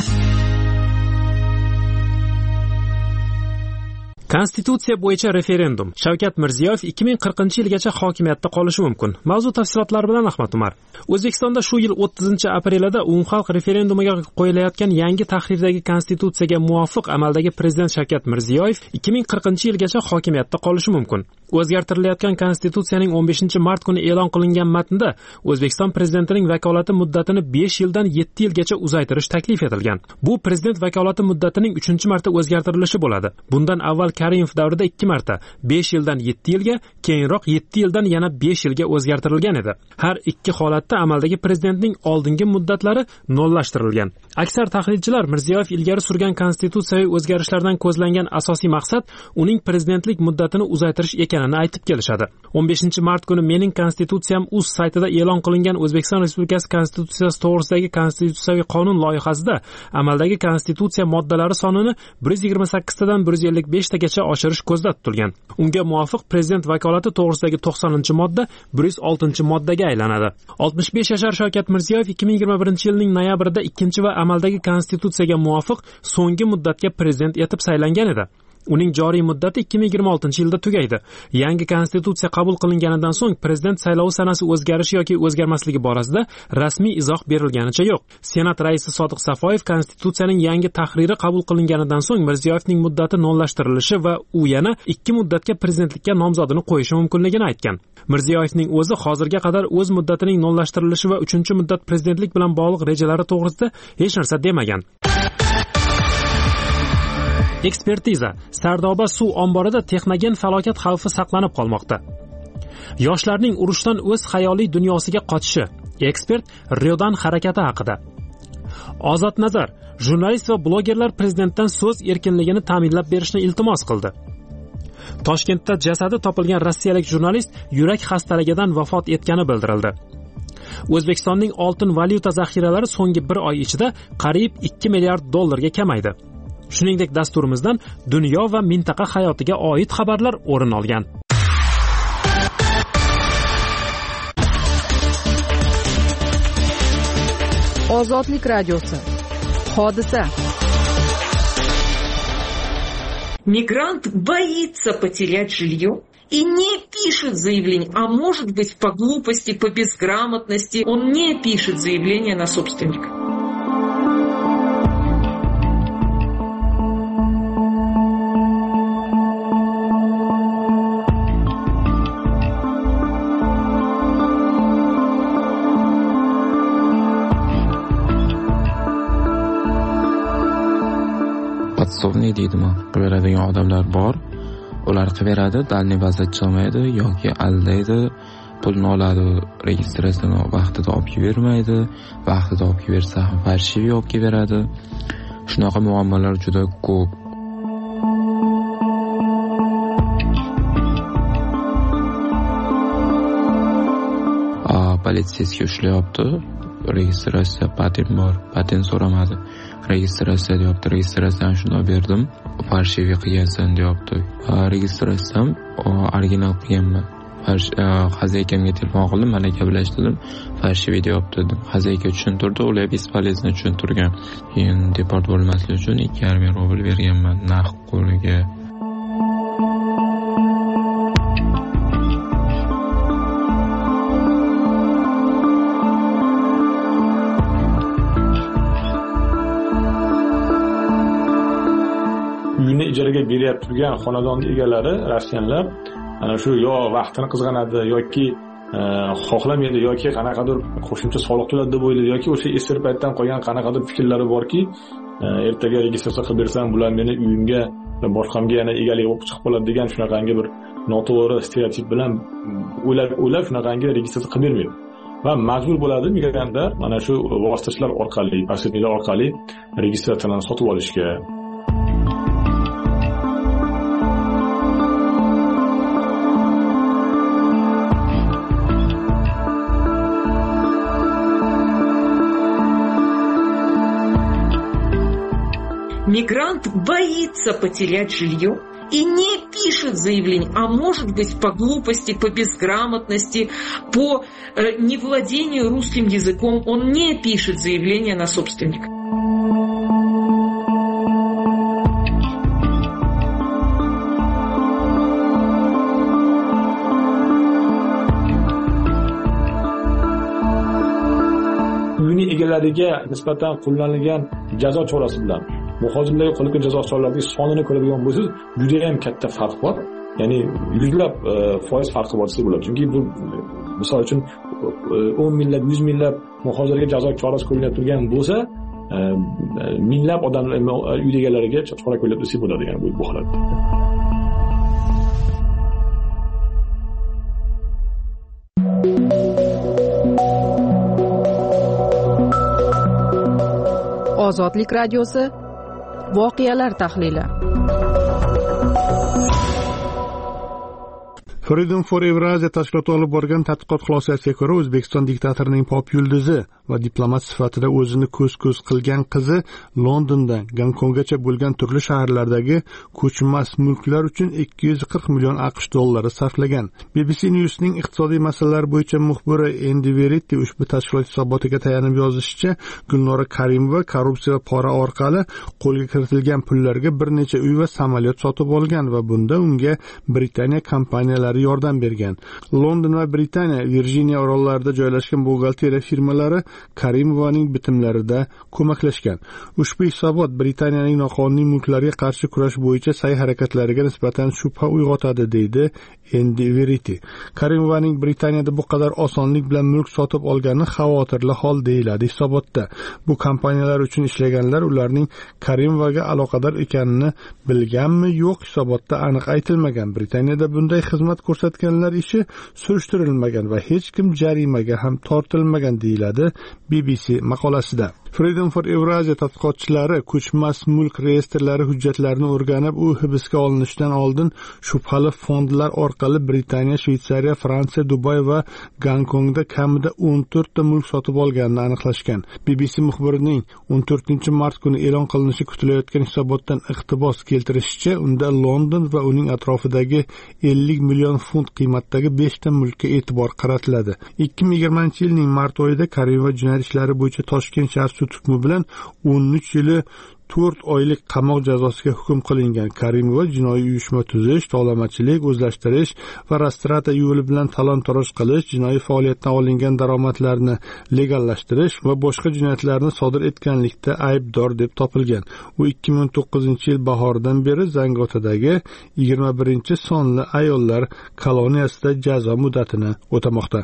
Konstitutsiya bo'yicha referendum. Shavkat Mirziyoyev 2040-yilgacha hokimiyatda qolishi mumkin. Mavzu tafsilotlari bilan Ahmad Umar. O'zbekistonda shu yil 30-aprelida umumxalq referendumiga qo'yilayotgan yangi tahrirdagi konstitutsiyaga muvofiq amaldagi prezident Shavkat Mirziyoyev 2040-yilgacha hokimiyatda qolishi mumkin. O'zgartirilayotgan konstitutsiyaning 15-mart kuni e'lon qilingan matnda O'zbekiston prezidentining vakolati muddatini 5 yildan 7 yilgacha uzaytirish taklif etilgan. Bu prezident vakolati muddatining 3-marta o'zgartirilishi bo'ladi. Bundan avval Karimov davrida 2 marta 5 yildan 7 yilga, keyinroq 7 yildan yana 5 yilga o'zgartirilgan edi. Har ikki holatda amaldagi prezidentning oldingi muddatlari nollashtirilgan. Aksar tahlilchilar Mirziyoyev ilgari surgan konstitutsiyaviy o'zgarishlardan ko'zlangan asosiy maqsad uning prezidentlik muddatini uzaytirish ekanini aytib kelishadi. 15-mart kuni Mening konstitutsiyam uz saytida e'lon qilingan O'zbekiston Respublikasi konstitutsiyasi to'g'risidagi konstitutsiyaviy qonun loyihasida amaldagi konstitutsiya moddalari sonini 128 tadan 155 tagacha oshirish ko'zda tutilgan. Unga muvofiq prezident vakolati to'g'risidagi 90-modda 106-moddaga aylanadi. 65 yashar Shavkat Mirziyoyev 2021-yilning noyabrida 2 va amaldagi konstitutsiyaga muvofiq so'nggi muddatga prezident etib saylangan edi. Uning joriy muddati 2026-yilda tugaydi. Yangi konstitutsiya qabul qilinganidan so'ng prezident saylovi sanasi o'zgarishi yoki o'zgarmasligi borasida rasmiy izoh berilganicha yo'q. Senat raisi Sodiq Safoyev konstitutsiyaning yangi tahriri qabul qilinganidan so'ng Mirziyoyevning muddati nollashtirilishi va u yana 2 muddatga prezidentlikka nomzodini qo'yishi mumkinligini aytgan. Mirziyoyevning o'zi hozirga qadar o'z muddatining nollashtirilishi va 3-muddat prezidentlik bilan bog'liq rejalari to'g'risida hech narsa demagan. Ekspertiza: Sardoba suv omborida texnogen falokat xavfi saqlanib qolmoqda. Yoshlarning urushdan o'z xayoliy dunyosiga qochishi. Ekspert Ryodan harakati haqida. Ozod Nazar: jurnalist va blogerlar prezidentdan so'z erkinligini ta'minlab berishni iltimos qildi. Toshkentda jasadi topilgan rossiyalik jurnalist yurak xastaligidan vafot etgani bildirildi. O'zbekistonning oltin valyuta zaxiralari so'nggi 1 oy ichida qariyb 2 milliard dollarga kamaydi. Shuningdek, dasturimizdan dunyo va mintaqa hayotiga oid xabarlar o'rin olgan. Ozodlik radiosi. Hodisa. Мигрант боится потерять жилье и не пишет заявление, а может быть по глупости, по безграмотности он не пишет заявление на собственника. Podsovniy deydimi? Qilaveradigan odamlar bor. Ular qilaveradi, dalniy vaziyat chiqmaydi yoki aldaydi, pulni oladi, registratsiyani vaqtida olib bermaydi, vaqtida olib bersa ham farshiviy olib beradi. Shunaqa muammolar juda ko'p. Politsiyasiga ushlayapti. Registratsiya patent bor, patent so'ramadi. Registratsiya deyapti, registratsiyani shunday berdim, farshiviy qilgansan deyapti. Registratsiyam original qilganman. Xazakamga telefon qildim, mana gaplashdim, farshiviy deyapti dedim. Xazayka tushuntirdi, ular bespolezno tushuntirgan. Keyin deport bo'lmaslik uchun 2,5 rubl berganman naqd qo'liga. Uyni ijaraga berib turgan xonadon egalari rossiyanlar ana shu yo vaqtini qizg'anadi yoki xohlamaydi yoki qanaqadir qo'shimcha soliq to'ladi deb o'ylaydi yoki o'sha esir paytdan qolgan qanaqadir fikrlari borki, ertaga registratsiya qilib bersam bular meni uyimga boshqamga yana egalik bo'lib chiqib qoladi degan shunaqangi bir noto'g'ri stereotip bilan o'ylab shunaqangi registratsiya qilib bermaydi. Va majbur bo'ladi migrantlar mana shu vositachilar orqali, posredniklar orqali registratsiyani sotib olishga. Мигрант боится потерять жилье и не пишет заявление, а может быть по глупости, по безграмотности, по невладению русским языком он не пишет заявление на собственника. Uyni egalariga nisbatan qo'llanilgan jazo chorasi bilan muhojirlarga qo'llangan jazo choralarining sonini ko'radigan bo'lsangiz, juda ham katta farq bor. Ya'ni yuzlab foiz farqi bor desa bo'ladi. Chunki bu misol uchun 10 minglab, 100 minglab muhojirlarga jazo chorasi qo'llanib turgan bo'lsa, minglab odamlar uy egalariga chora qo'llab desa bo'ladi, ya'ni bu holat. Ozodlik radiosi voqealar tahlili. Freedom for Eurasia tashkiloti olib borgan tadqiqot xulosasiga ko'ra, O'zbekiston diktatorining pop yulduzi va diplomat sifatida o'zini ko'z qilgan qizi Londondan Gonkonggacha bo'lgan turli shaharlardagi ko'chmas mulklar uchun 240 million AQSh dollari sarflagan. BBC News'ning iqtisodiy masalalar bo'yicha muxbiri Endi Verity ushbu tashkilot hisobotiga tayanib yozishicha, Gulnora Karimova korrupsiya va pora orqali qo'lga kiritilgan pullarga bir necha uy va samolyot sotib olgan va bunda unga Britaniya kompaniyalari yordam bergan. London va Britaniya Virjiniya orollarida joylashgan buxgalteriya firmalari Karimovaning bitimlarida ko'maklashgan. Ushbu hisobot Britaniyaning noqonuniy mulklarga qarshi kurash bo'yicha sa'y-harakatlariga nisbatan shubha uyg'otadi, deydi Endi Verity. Karimovaning Britaniyada bu qadar osonlik bilan mulk sotib olgani xavotirli hol deyiladi hisobotda. Bu kompaniyalar uchun ishlaganlar ularning Karimovaga aloqador ekanini bilganmi yo'q hisobotda aniq aytilmagan. Britaniyada bunday xizmat ko'rsatganlar ishi surishtirilmagan va hech kim jarimaga ham tortilmagan deyiladi BBC maqolasida. Freedom for Eurasia tadqiqotchilari ko'chmas mulk reyestrlari hujjatlarini o'rganib, u hibsga olinishidan oldin shubhali fondlar orqali Britaniya, Shveysariya, Fransiya, Dubay va Gonkongda kamida 14 ta mulk sotib olganini aniqlashgan. BBC muxbirining 14-mart kuni e'lon qilinishi kutilayotgan hisobotdan iqtibos keltirishicha, unda London va uning atrofidagi 50 million funt qiymatdagi 5 ta mulkka e'tibor qaratiladi. 2020-yilning mart oyida Karimova jinoyat ishlari bo'yicha Toshkent shahar sud hukmi bilan 13 yili 4 oylik qamoq jazosiga hukm qilingan. Karimova jinoiy uyushma tuzish, tovlamachilik, o'zlashtirish va rastrata yo'li bilan talon-toroj qilish, jinoiy faoliyatdan olingan daromadlarni legallashtirish va boshqa jinoyatlarni sodir etganlikda aybdor deb topilgan. U 2019-yil bahoridan beri Zangotadagi 21-sonli ayollar koloniyasida jazo muddatini o'tamoqda.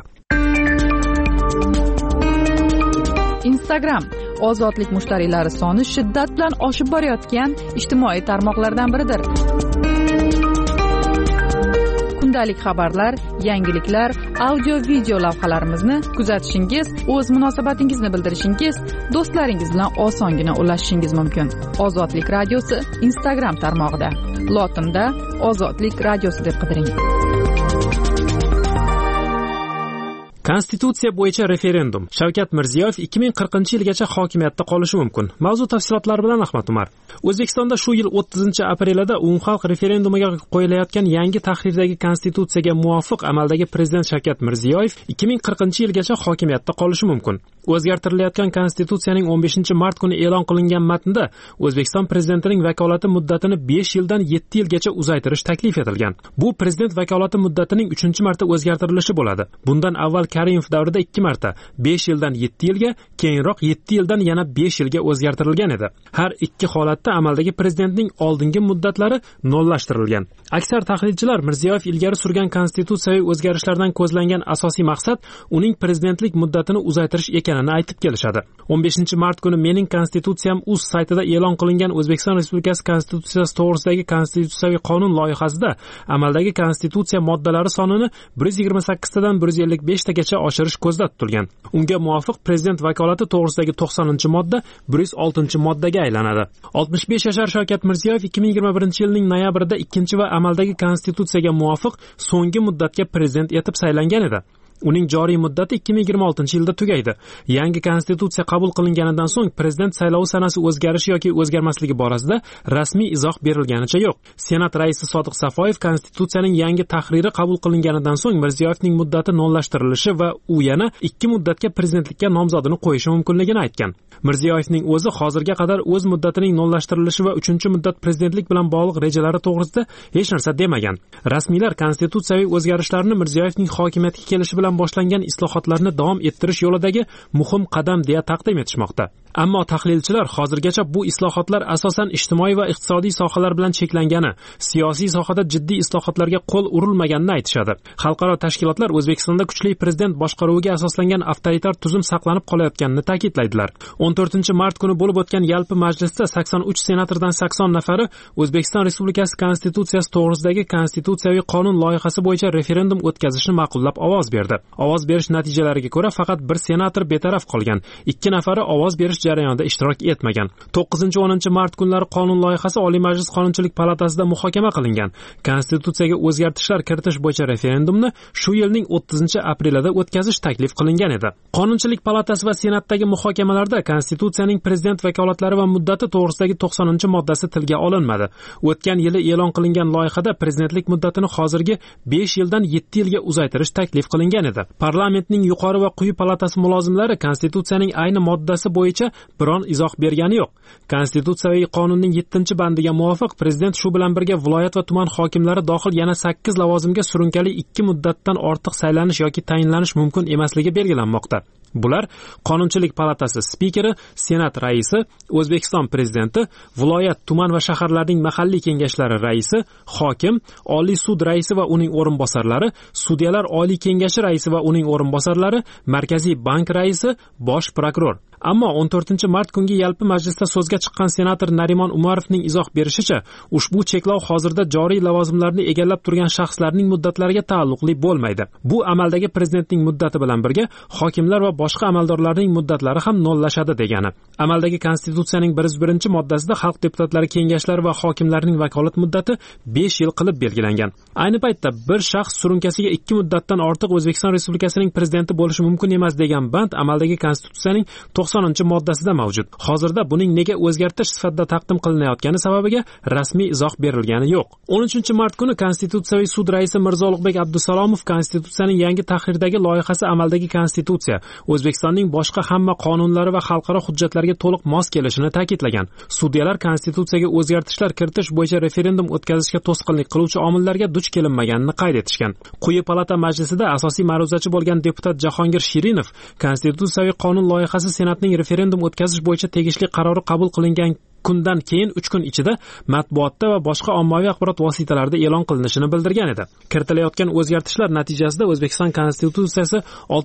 Instagram ozodlik mushtariylari soni shiddat bilan oshib borayotgan ijtimoiy tarmoqlardan biridir. Kundalik xabarlar, yangiliklar, audio-video lavhalarimizni kuzatishingiz, o'z munosabatingizni bildirishingiz, do'stlaringiz bilan osongina ulashishingiz mumkin. Ozodlik radiosi Instagram tarmog'ida. Lotinda Ozodlik radiosi deb qidiring. Konstitutsiya bo'yicha referendum. Shavkat Mirziyoyev 2040-yilgacha hokimiyatda qolishi mumkin. Mavzu tafsilotlari bilan Ahmad Umar. O'zbekistonda shu yil 30-aprelida umumxalq referendumiga qo'yilayotgan yangi tahrirdagi konstitutsiyaga muvofiq amaldagi prezident Shavkat Mirziyoyev 2040-yilgacha hokimiyatda qolishi mumkin. O'zgartirilayotgan konstitutsiyaning 15-mart kuni e'lon qilingan matnda O'zbekiston prezidentining vakolati muddatini 5 yildan 7 yilgacha uzaytirish taklif etilgan. Bu prezident vakolati muddatining 3-marta o'zgartirilishi bo'ladi. Bundan avval Karimov davrida 2 marta 5 yildan 7 yilga, keyinroq 7 yildan yana 5 yilga o'zgartirilgan edi. Har ikki holatda amaldagi prezidentning oldingi muddatlari nollashtirilgan. Aksar tahlilchilar Mirziyoyev ilgari surgan konstitutsiyaviy o'zgarishlardan ko'zlangan asosiy maqsad uning prezidentlik muddatini uzaytirish ekanini aytib kelishadi. 15-mart kuni Mening konstitutsiyam uz saytida e'lon qilingan O'zbekiston Respublikasi konstitutsiyasi to'g'risidagi konstitutsiyaviy qonun loyihasida amaldagi konstitutsiya moddalari sonini 128 tadan 155 tagacha oshirish ko'zda tutilgan. Unga muvofiq prezident vakolati to'g'risidagi 90-modda 106-moddaga aylanadi. 65 yashar Shavkat Mirziyoyev 2021-yilning noyabrida 2 va amaldagi konstitutsiyaga muvofiq so'nggi muddatga prezident etib saylangan edi. Uning joriy muddati 2026-yilda tugaydi. Yangi konstitutsiya qabul qilinganidan so'ng prezident saylovi sanasi o'zgarishi yoki o'zgarmasligi borasida rasmiy izoh berilganicha yo'q. Senat raisi Sodiq Safoyev konstitutsiyaning yangi tahriri qabul qilinganidan so'ng Mirziyoyevning muddati nollashtirilishi va u yana 2 muddatga prezidentlikka nomzodini qo'yishi mumkinligini aytgan. Mirziyoyevning o'zi hozirga qadar o'z muddatining nollashtirilishi va 3-muddat prezidentlik bilan bog'liq rejalari to'g'risida hech narsa demagan. Rasmiylar konstitutsiyaviy o'zgarishlarni Mirziyoyevning hokimiyatga kelishi bilan boshlangan islohotlarni davom ettirish yo'lidagi muhim qadam deya taqdim etishmoqda. Ammo tahlilchilar hozirgacha bu islohotlar asosan ijtimoiy va iqtisodiy sohalar bilan cheklangani, siyosiy sohada jiddiy islohotlarga qo'l urilmaganini aytishadi. Xalqaro tashkilotlar O'zbekistonda kuchli prezident boshqaruviga asoslangan avtoritar tuzum saqlanib qolayotganini ta'kidlaydilar. 14-mart kuni bo'lib o'tgan yalpi majlisda 83 senatordan 80 nafari O'zbekiston Respublikasi konstitutsiyasi to'g'risidagi konstitutsiyaviy qonun loyihasi bo'yicha referendum o'tkazishni ma'qullab ovoz berdi. Ovoz berish natijalariga ko'ra faqat bir senator betaraf qolgan. 2 nafari ovoz berish jarayonida ishtirok etmagan. 9-10 mart kunlari qonun loyihasi Oliy Majlis Qonunchilik palatasida muhokama qilingan. Konstitutsiyaga o'zgartishlar kiritish bo'yicha referendumni shu yilning 30-aprelida o'tkazish taklif qilingan edi. Qonunchilik palatasi va Senatdagi muhokamalarda Konstitutsiyaning prezident vakolatlari va muddati to'g'risidagi 90-moddasi tilga olinmadi. O'tgan yili e'lon qilingan loyihada prezidentlik muddatini hozirgi 5 yildan 7 yilga uzaytirish taklif qilingan edi. Parlamentning yuqori va quyi palatasi mulozimlari Konstitutsiyaning ayni moddasi bo'yicha biron izoh bergani yo'q. Konstitutsiyaviy qonunning 7-bandiga muvofiq prezident shu bilan birga viloyat va tuman hokimlari dohil yana 8 lavozimga surunkali 2 muddatdan ortiq saylanish yoki tayinlanish mumkin emasligi belgilanmoqda. Bular Qonunchilik palatasi spikeri, Senat raisi, O'zbekiston prezidenti, viloyat, tuman va shaharlarning mahalliy kengashlari raisi, hokim, Oliy sud raisi va uning o'rinbosarlari, sudyalar Oliy kengashi raisi va uning o'rinbosarlari, Markaziy bank raisi, bosh prokuror. Ammo 14-mart kungi yalpi majlisda so'zga chiqqan senator Narimon Umarovning izoh berishicha, ushbu cheklov hozirda joriy lavozimlarni egallab turgan shaxslarning muddatlariga taalluqli bo'lmaydi. Bu amaldagi prezidentning muddati bilan birga hokimlar va boshqa amaldorlarning muddatlari ham nollashadi degani. Amaldagi Konstitutsiyaning 101-moddasida xalq deputatlari kengashlari va hokimlarning vakolat muddati 5 yil qilib belgilangan. Ayni paytda bir shaxs surunkasiga 2 muddatdan ortiq O'zbekiston Respublikasining prezidenti bo'lishi mumkin emas degan band amaldagi Konstitutsiyaning 90-moddasida mavjud. Hozirda buning nega o'zgartirish sifatida taqdim qilinayotgani sababiga rasmiy izoh berilgani yo'q. 13-mart kuni Konstitutsiyaviy sud raisi Mirzo Ulug'bek Abdusalomov Konstitutsiyaning yangi tahrirdagi loyihasi amaldagi Konstitutsiya, O'zbekistonning boshqa hamma qonunlari va xalqaro hujjatlarga to'liq mos kelishini ta'kidlagan. Sudyalar Konstitutsiyaga o'zgartishlar kiritish bo'yicha referendum o'tkazishga to'sqinlik qiluvchi omillarga duch kelinmaganini qayd etishgan. Quyi palata majlisida asosiy ma'ruzachi bo'lgan deputat Jahongir Shirinov Konstitutsiyaviy qonun loyihasi Senatning referendum o'tkazish bo'yicha tegishli qarori qabul qilingan kundan keyin 3 kun ichida matbuotda va boshqa ommaviy axborot vositalarida e'lon qilinishini bildirgan edi. Kiritilayotgan o'zgartishlar natijasida O'zbekiston Konstitutsiyasi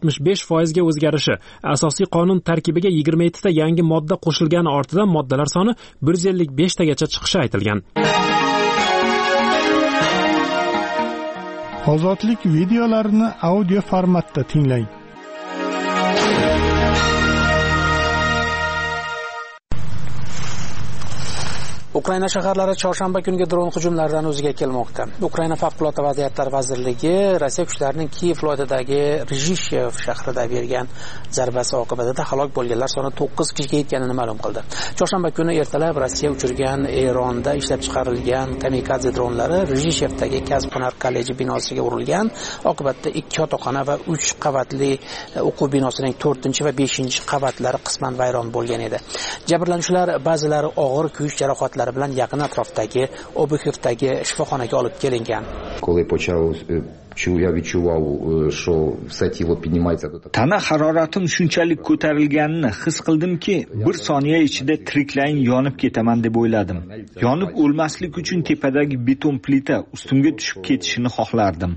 65% ga o'zgarishi, asosiy qonun tarkibiga 27 ta yangi modda qo'shilgani ortidan moddalar soni 155 tagacha chiqishi aytilgan. Ozodlik videolarini audio formatda tinglang. Ukraina shaharlari chorshanba kuniga dron hujumlaridan o'ziga kelmoqda. Ukraina favqulodda vaziyatlar vazirligi Rossiya kuchlarining Kiyev viloyatidagi Rizhishev shahrida bergan zarbasi oqibatida halok bo'lganlar soni 9 kishiga yetganini ma'lum qildi. Chorshanba kuni ertalab Rossiya uchirgan Eronda ishlab chiqarilgan kamikadze dronlari Rizhishevdagi Kasb-hunar kolleji binosiga urilgan. Oqibatda 2 yotoqxona va 3 qavatli o'quv binosining 4 va 5 qavatlari qisman vayron bo'lgan edi. Jabrlanuvchilar ba'zilari og'ir kuyish jarohatlari bilan yaqin atrofdagi Obuxivdagi shifoxonaga olib kelingan. Tana haroratim shunchalik ko'tarilganini his qildimki, bir soniya ichida tiriklayin yonib ketaman deb o'yladim. Yonib o'lmaslik uchun tepadagi beton plita ustimga tushib ketishini xohlardim.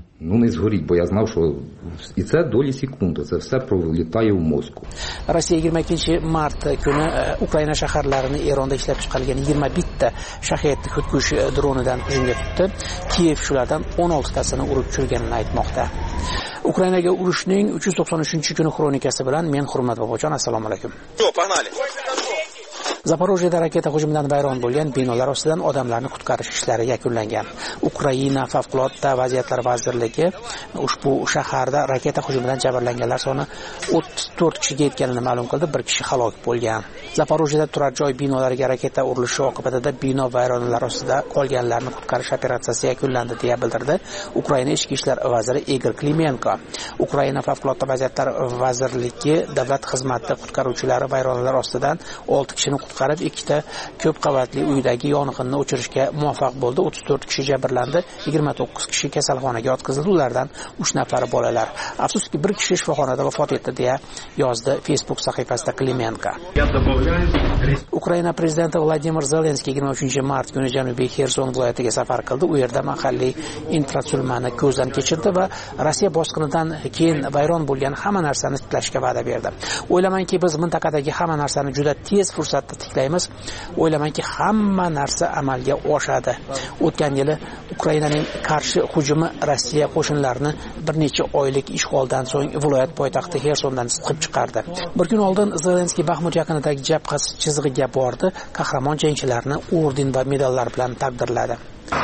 Rossiya 22-mart kuni Ukraina shaharlarini Eronda ishlab chiqarilgan 21 ta shahed xudkush dronidan hujumga tutdi. Kiyev shulardan 16 tasini urib tushirganini aytmoqda. Ukrainaga urushning 393-kuni xronikasi bilan men Hurmat Bobojon, assalomu alaykum. Zaporojyeda raketa hujumidan vayron bo'lgan binolar ostidan odamlarni qutqarish ishlari yakunlangan. Ukraina favqulodda vaziyatlar vazirligi ushbu shaharda raketa hujumidan jabrlanganlar soni 34 kishiga yetganini ma'lum qildi, 1 kishi halok bo'lgan. Zaporojyeda turar joy binolariga raketa urilishi oqibatida bino vayronalar ostida qolganlarni qutqarish operatsiyasi yakunlandi deya bildirdi Ukraina ichki ishlar vaziri Igor Klimenko. Ukraina favqulodda vaziyatlar vazirligi davlat xizmati qutqaruvchilari vayronalar ostidan 6 kishini qutqarib, 2 ta ko'p qavatli uydagi yong'inni o'chirishga muvaffaq bo'ldi. 34 kishi jabrlandi, 29 kishi kasalxonaga yotqizildi, ulardan 3 nafari bolalar. Afsuski 1 kishi shifoxonada vafot etdi deya yozdi Facebook sahifasida Klimenko. Ukraina prezidenti Vladimir Zelenskiy 23-mart kuni Janubiy Xerson viloyatiga safar qildi. U yerda mahalliy infratuzilmani ko'zdan kechirdi va Rossiya bosqinidan keyin vayron bo'lgan hamma narsani tiklashga va'da berdi. O'ylamanki, biz mintaqadagi hamma narsani juda tez fursatda tiklaymiz. O'ylamanki, hamma narsa amalga oshadi. O'tgan yili Ukrainaning qarshi hujumi Rossiya qo'shinlarini bir necha oylik ishg'oldan so'ng viloyat poytaxti Xersondan siqib chiqardi. Bir kun oldin Zelenskiy Baxmut yaqinidagi jabha chizig'iga bordi, qahramon jangchilarni orden va medallar bilan taqdirladi.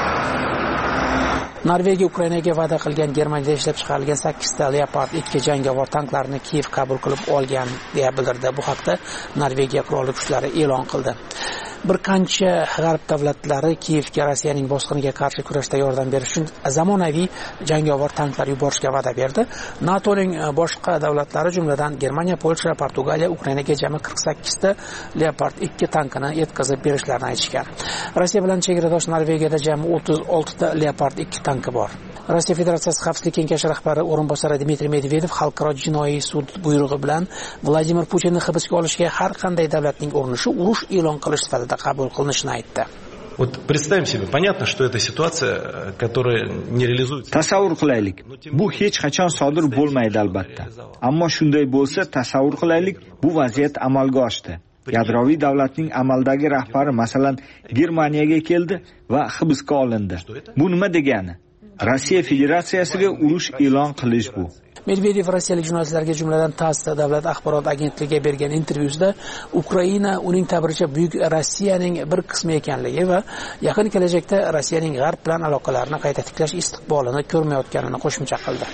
Norvegiya Ukrainaga va'da qilgan Germaniyada ishlab chiqarilgan 8 ta Leopard 2 jangovar tanklarni Kiyev qabul qilib olgan deya bildirdi. Bu haqda Norvegiya qurolli kuchlari e'lon qildi. Bir qancha g'arb davlatlari Kiyevga Rossiyaning bosqiniga qarshi kurashda yordam berish uchun zamonaviy jangovar tanklar yuborishga va'da berdi. NATOning boshqa davlatlari, jumladan Germaniya, Polsha, Portugaliya Ukrainaga jami 48 ta Leopard 2 tankini yetkazib berishlarini aytishgan. Rossiya bilan chegaradosh Norvegiyada jami 36 ta Leopard 2 tanki bor. Rossiya Federatsiyasi Xavfsizlik kengashi rahbari o'rinbosari Dmitriy Medvedev xalqaro jinoiy sud buyrug'i bilan Vladimir Putinni hibsga olishga har qanday davlatning urinishi urush e'lon qilish sifatida qabul qilinishini aytdi. Вот представим себе, понятно, что это ситуация, которая не реализуется. Tasavvur qilaylik. Bu hech qachon sodir bo'lmaydi albatta. Ammo shunday bo'lsa, tasavvur qilaylik, bu vaziyat amalga oshdi. Yadroviy davlatning amaldagi rahbari masalan Germaniyaga keldi va hibsga olindi. Bu nima degani? Rossiya Federatsiyasiga urush e'lon qilish bu. Medvedev rossiyalik jurnalistlarga, jumladan TASS davlat axborot agentligiga bergan intervyusida Ukraina uning ta'biricha buyuk Rossiyaning bir qismi ekanligi va yaqin kelajakda Rossiyaning g'arb bilan aloqalarini qayta tiklash istiqbolini ko'rmayotganini qo'shimcha qildi.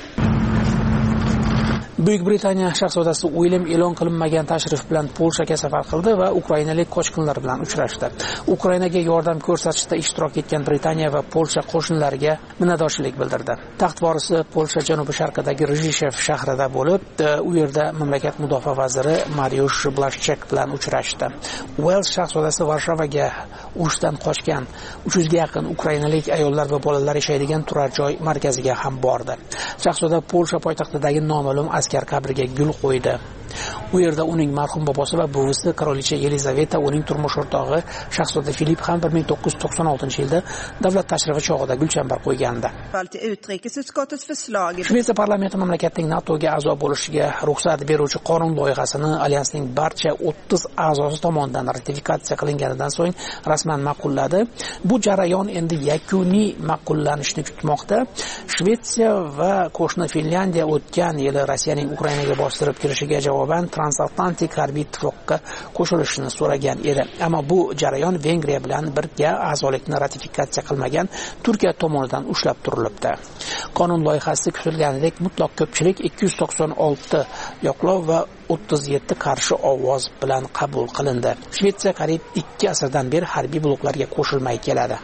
Buyuk Britaniya shahzodasi William e'lon qilinmagan tashrif bilan Polshaga safar qildi va ukrainalik qochqinlar bilan uchrashdi. Ukrainaga yordam ko'rsatishda ishtirok etgan Britaniya va Polsha qo'shinlariga minnatdorchilik bildirdi. Taxt vorisi Polsha janubi-sharqidagi Rizhishev shahrida bo'lib, u yerda mamlakat mudofaa vaziri Mariusz Blaszczak bilan uchrashdi. Wales shahzodasi Varshovaga urushdan qochgan 300 ga yaqin ukrainalik ayollar va bolalar yashaydigan turar joy markaziga ham bordi. Shahzoda Polsha poytaxtidagi noma'lum askar qabriga gul qo'ydi. U yerda uning marhum bobosi va buvisi qirolicha Yelizaveta, uning turmush o'rtog'i shahzoda Filip ham 1996-yilda davlat tashrifi chog'ida gulchambar qo'ygandi. Shvetsiya parlamenti mamlakatning NATOga a'zo bo'lishiga ruxsat beruvchi qonun loyihasini alyansning barcha 30 a'zosi tomonidan ratifikatsiya qilinganidan so'ng rasman ma'qulladi. Bu jarayon endi yakuniy ma'qullanishni kutmoqda. Shvetsiya va qo'shni Finlyandiya o'tgan yili Rossiyaning Ukrainaga bostirib kirishiga javoban transatlantik harbiy ittifoqqa qo'shilishni so'ragan edi. Ammo bu jarayon Vengriya bilan birga a'zolikni ratifikatsiya qilmagan Turkiya tomonidan ushlab turilibdi. Qonun loyihasi kutilganidek mutlaq ko'pchilik 296 yoqlov va 37 qarshi ovoz bilan qabul qilindi. Shvetsiya qariyb 2 asrdan beri harbiy bloklarga qo'shilmay keladi.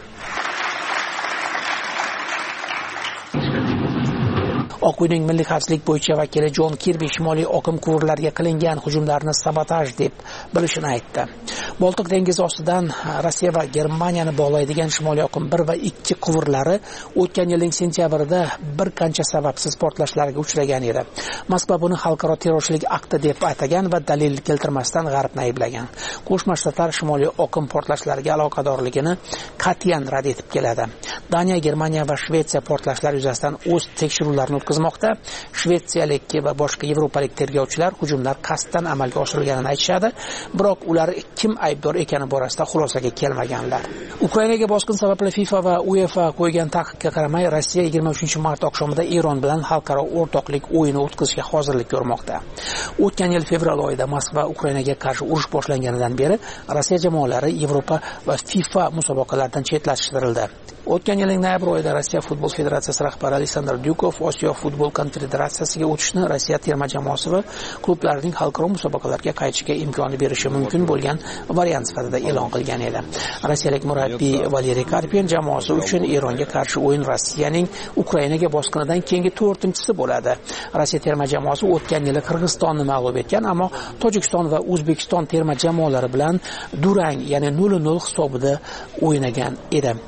Oq uyning milliy xavfsizlik bo'yicha vakili Jon Kirbi shimoliy oqim quvurlariga qilingan hujumlarni sabotaj deb bilishini aytdi. Boltiq dengizi ostidan Rossiya va Germaniyani bog'laydigan shimoliy oqim 1 va 2 quvurlari o'tgan yilning sentyabrida bir qancha sababsiz portlashlarga uchragan edi. Moskva buni xalqaro terrorchilik akti deb atagan va dalil keltirmasdan G'arbni ayblagan. Qo'shma Shtatlar shimoliy oqim portlashlariga aloqadorligini qat'iyan rad etib keladi. Daniya, Germaniya va Shvetsiya portlashlar yuzasidan o'z tekshiruvlarini o'tkazmoqda. Shvetsiyalik va boshqa yevropalik tergovchilar hujumlar qasddan amalga oshirilganini aytishadi, biroq ular kim aybdor ekani borasida xulosaga kelmaganlar. Ukrainaga bosqin sababli FIFA va UEFA qo'ygan taqiqqa qaramay, Rossiya 23-mart oqshomida Eron bilan xalqaro o'rtoqlik o'yini o'tkazishga hozirlik ko'rmoqda. O'tgan yil fevral oyida Moskva Ukrainaga qarshi urush boshlanganidan beri Rossiya jamoalari Yevropa va FIFA musobaqalaridan chetlashtirildi. O'tgan yilning noyabr oyida Rossiya futbol federatsiyasi rahbari Aleksandr Dyukov Osiyo futbol konfederatsiyasiga o'tishni Rossiya terma jamoasi va klublarining xalqaro musobaqalarga qaytishiga imkoni berishi mumkin bo'lgan variant sifatida e'lon qilgan edi. Rossiyalik murabbiy Valeriy Karpin jamoasi uchun Eronga qarshi o'yin Rossiyaning Ukrainaga bosqinidan keyingi 4-chisi bo'ladi. Rossiya terma jamoasi o'tgan yili Qirg'izistonni mag'lub etgan, ammo Tojikiston va O'zbekiston terma jamoalari bilan durang, ya'ni 0-0 hisobida o'ynagan edi.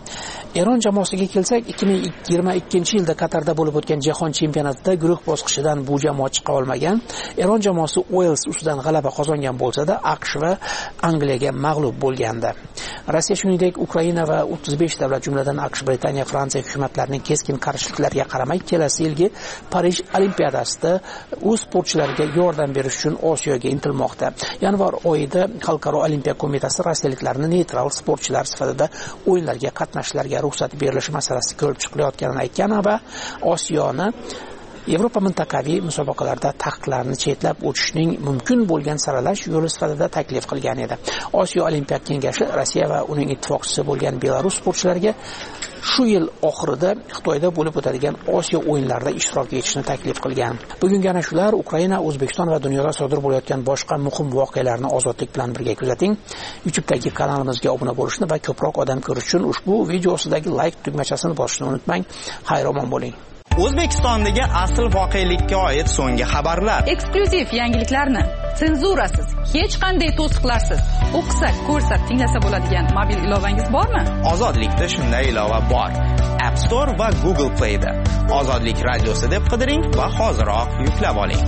Eron jamoasiga kelsak, 2022-yilda Qatarda bo'lib o'tgan jahon chempionatida guruh bosqichidan bu jamoa chiqa olmagan. Eron jamoasi Uels ustidan g'alaba qozongan bo'lsa-da, AQSh va Angliyaga mag'lub bo'lgandi. Rossiya shuningdek Ukraina va 35 davlat jumladan AQSh, Britaniya, Fransiya hukumatlarining keskin qarshiliklariga qaramay kelasi yilgi Parij Olimpiadasida o'z sportchilariga yordam berish uchun Osiyoga intilmoqda. Yanvar oyida Xalqaro olimpiya qo'mitasi rossiyaliklarni neytral sportchilar sifatida o'yinlarga qatnashishlarga ruxsat berilishi masalasi ko'rib chiqilayotganini aytgan va Osiyoni Yevropa mintaqaviy musobaqalarda taqiqlarni chetlab o'tishning mumkin bo'lgan saralash yo'li sifatida taklif qilgan edi. Osiyo Olimpiya kengashi Rossiya va uning ittifoqchisi bo'lgan Belarus sportchilariga shu yil oxirida Xitoyda bo'lib o'tadigan Osiyo o'yinlarida ishtirok etishni taklif qilgan. Bugungi ana shular Ukraina, O'zbekiston va dunyoda sodir bo'layotgan boshqa muhim voqealarni ozodlik bilan birga kuzating. YouTube'dagi kanalimizga obuna bo'lishni va ko'proq odam ko'rish uchun ushbu videosidagi like tugmachasini bosishni unutmang. Xayr-omon bo'ling. O'zbekistondagi asl voqelikka oid so'nggi xabarlar. Eksklyuziv yangiliklarni senzurasiz, hech qanday to'siqlarsiz o'qisak, ko'rsak, tinglasa bo'ladigan mobil ilovangiz bormi? Ozodlikda shunday ilova bor. App Store va Google Play'da. Ozodlik radiosi deb qidiring va hoziroq yuklab oling.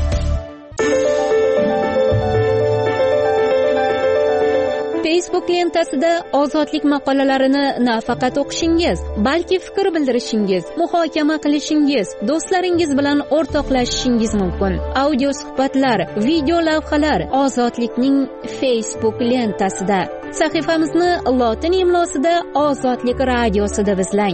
Facebook lentasida ozodlik maqolalarini nafaqat o'qishingiz, balki fikr bildirishingiz, muhokama qilishingiz, do'stlaringiz bilan o'rtoqlashishingiz mumkin. Audio suhbatlar, video lavhalar ozodlikning Facebook lentasida. Sahifamizni lotin imlosida Ozodlik radiosi deb izlang.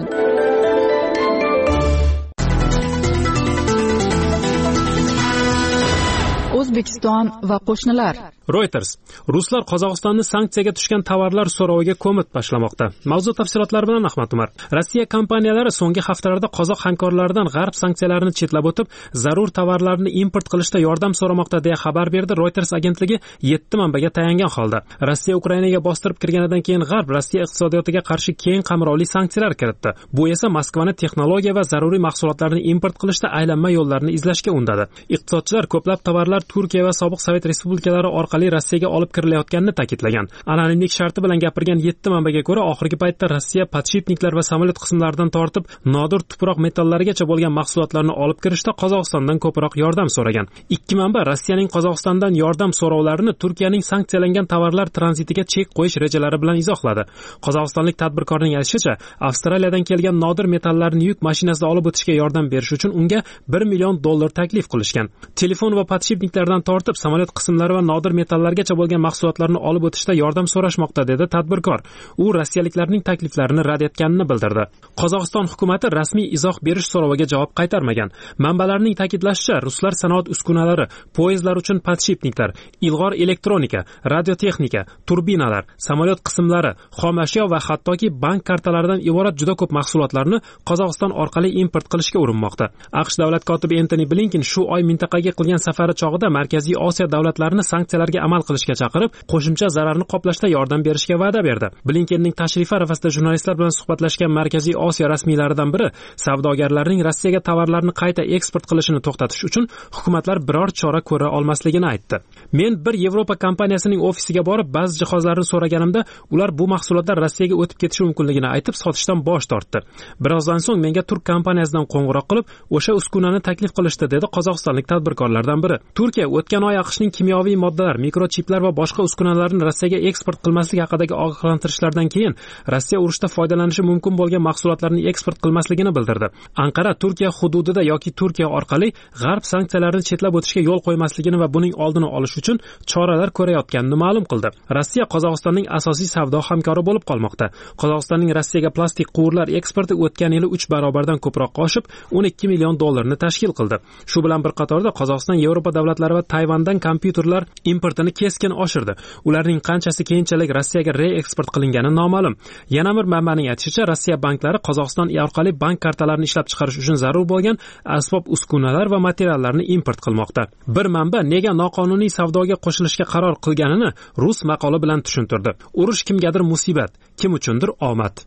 O'zbekiston va qo'shnilar. Reuters: Ruslar Qozog'istonni sanksiyaga tushgan tovarlar so'roviga ko'mib tashlamoqda. Mavzu tafsilotlari bilan Ahmad Umar. Rossiya kompaniyalari so'nggi haftalarda qozoq hamkorlaridan g'arb sanksiyalarini chetlab o'tib, zarur tovarlarni import qilishda yordam so'ramoqda deya xabar berdi Reuters agentligi 7 manbaga tayangan holda. Rossiya Ukrainaga bostirib kirganidan keyin g'arb Rossiya iqtisodiyotiga qarshi keng qamrovli sanksiyalar kiritdi. Bu esa Moskvani texnologiya va zaruriy mahsulotlarni import qilishda aylanma yo'llarni izlashga undadi. Iqtisodchilar ko'plab tovarlar Turkiya va sobiq Sovet respublikalari orqali Rossiyaga olib kirilayotganini ta'kidlagan. Anonimlik sharti bilan gapirgan 7 manbaga ko'ra, oxirgi paytda Rossiya podshipniklar va samolyot qismlaridan tortib nodir tuproq metallarigacha bo'lgan mahsulotlarni olib kirishda Qozog'istondan ko'proq yordam so'ragan. 2 manba Rossiyaning Qozog'istondan yordam so'rovlarini Turkiyaning sanksiyalangan tovarlar tranzitiga chek qo'yish rejalari bilan izohladi. Qozog'istonlik tadbirkorning aytishicha, Avstraliyadan kelgan nodir metallarni yuk mashinasida olib o'tishga yordam berish uchun unga $1 million taklif qilishgan. Telefon va podshipniklardan tortib samolyot qismlari va nodir metallargacha bo'lgan mahsulotlarni olib o'tishda yordam so'rashmoqda, dedi tadbirkor. U rossiyaliklarning takliflarini rad etganini bildirdi. Qozog'iston hukumati rasmiy izoh berish so'roviga javob qaytarmagan. Manbalarning ta'kidlashicha, ruslar sanoat uskunalari, poyezdlar uchun podshipniklar, ilg'or elektronika, radiotexnika, turbinalar, samolyot qismlari, xom ashyo va hattoki bank kartalaridan iborat juda ko'p mahsulotlarni Qozog'iston orqali import qilishga urinmoqda. AQSh davlat kotibi Antony Blinken shu oy mintaqaga qilgan safari chog'ida Markaziy Osiyo davlatlarini sanksiyalarga amal qilishga chaqirib, qo'shimcha zararni qoplashda yordam berishga va'da berdi. Blinkenning tashrifi arafasida jurnalistlar bilan suhbatlashgan Markaziy Osiyo rasmiylaridan biri savdogarlarning Rossiyaga tovarlarni qayta eksport qilishini to'xtatish uchun hukumatlar biror chora ko'ra olmasligini aytdi. Men bir Yevropa kompaniyasining ofisiga borib, ba'zi jihozlarni so'raganimda, ular bu mahsulotlar Rossiyaga o'tib ketishi mumkinligini aytib, sotishdan bosh tortdi. Birozdan so'ng menga turk kompaniyasidan qo'ng'iroq qilib, o'sha uskunani taklif qilishdi, dedi qozog'istonlik tadbirkorlardan biri. Turkiya o'tgan oy AQShning kimyoviy moddalar, mikrochiplar va boshqa uskunalarni Rossiyaga eksport qilmaslik haqidagi ogohlantirishlardan keyin Rossiya urushda foydalanishi mumkin bo'lgan mahsulotlarni eksport qilmasligini bildirdi. Anqara Turkiya hududida yoki Turkiya orqali g'arb sanksiyalarini chetlab o'tishga yo'l qo'ymasligini va buning oldini olish uchun choralar ko'rayotganini ma'lum qildi. Rossiya Qozog'istonning asosiy savdo hamkori bo'lib qolmoqda. Qozog'istonning Rossiyaga plastik quvurlar eksporti o'tgan yili 3 barobardan ko'proq oshib, $12 million tashkil qildi. Shu bilan bir qatorda Qozog'iston Yevropa davlatlari va Tayvandan kompyuterlar importini keskin oshirdi. Ularning qanchasi keyinchalik Rossiyaga reeksport qilingani noma'lum. Yana bir manbaning aytishicha, Rossiya banklari Qozog'iston orqali bank kartalarini ishlab chiqarish uchun zarur bo'lgan asbob uskunalar va materiallarni import qilmoqda. Bir manba nega noqonuniy savdoga qo'shilishga qaror qilganini rus maqoli bilan tushuntirdi. Urush kimgadir musibat, kim uchundir omad.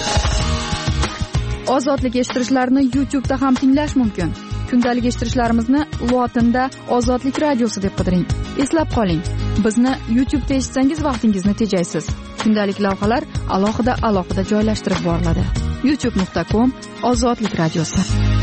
Ozodlik eshittirishlarni YouTube'da ham tinglash mumkin. Kundalik eshittirishlarimizni lotinda Ozodlik radiosi deb qidiring. Eslab qoling, bizni YouTube'da eshitsangiz vaqtingizni tejaysiz. kundalik lavhalar alohida joylashtirib boriladi. youtube.com ozodlik radiosi.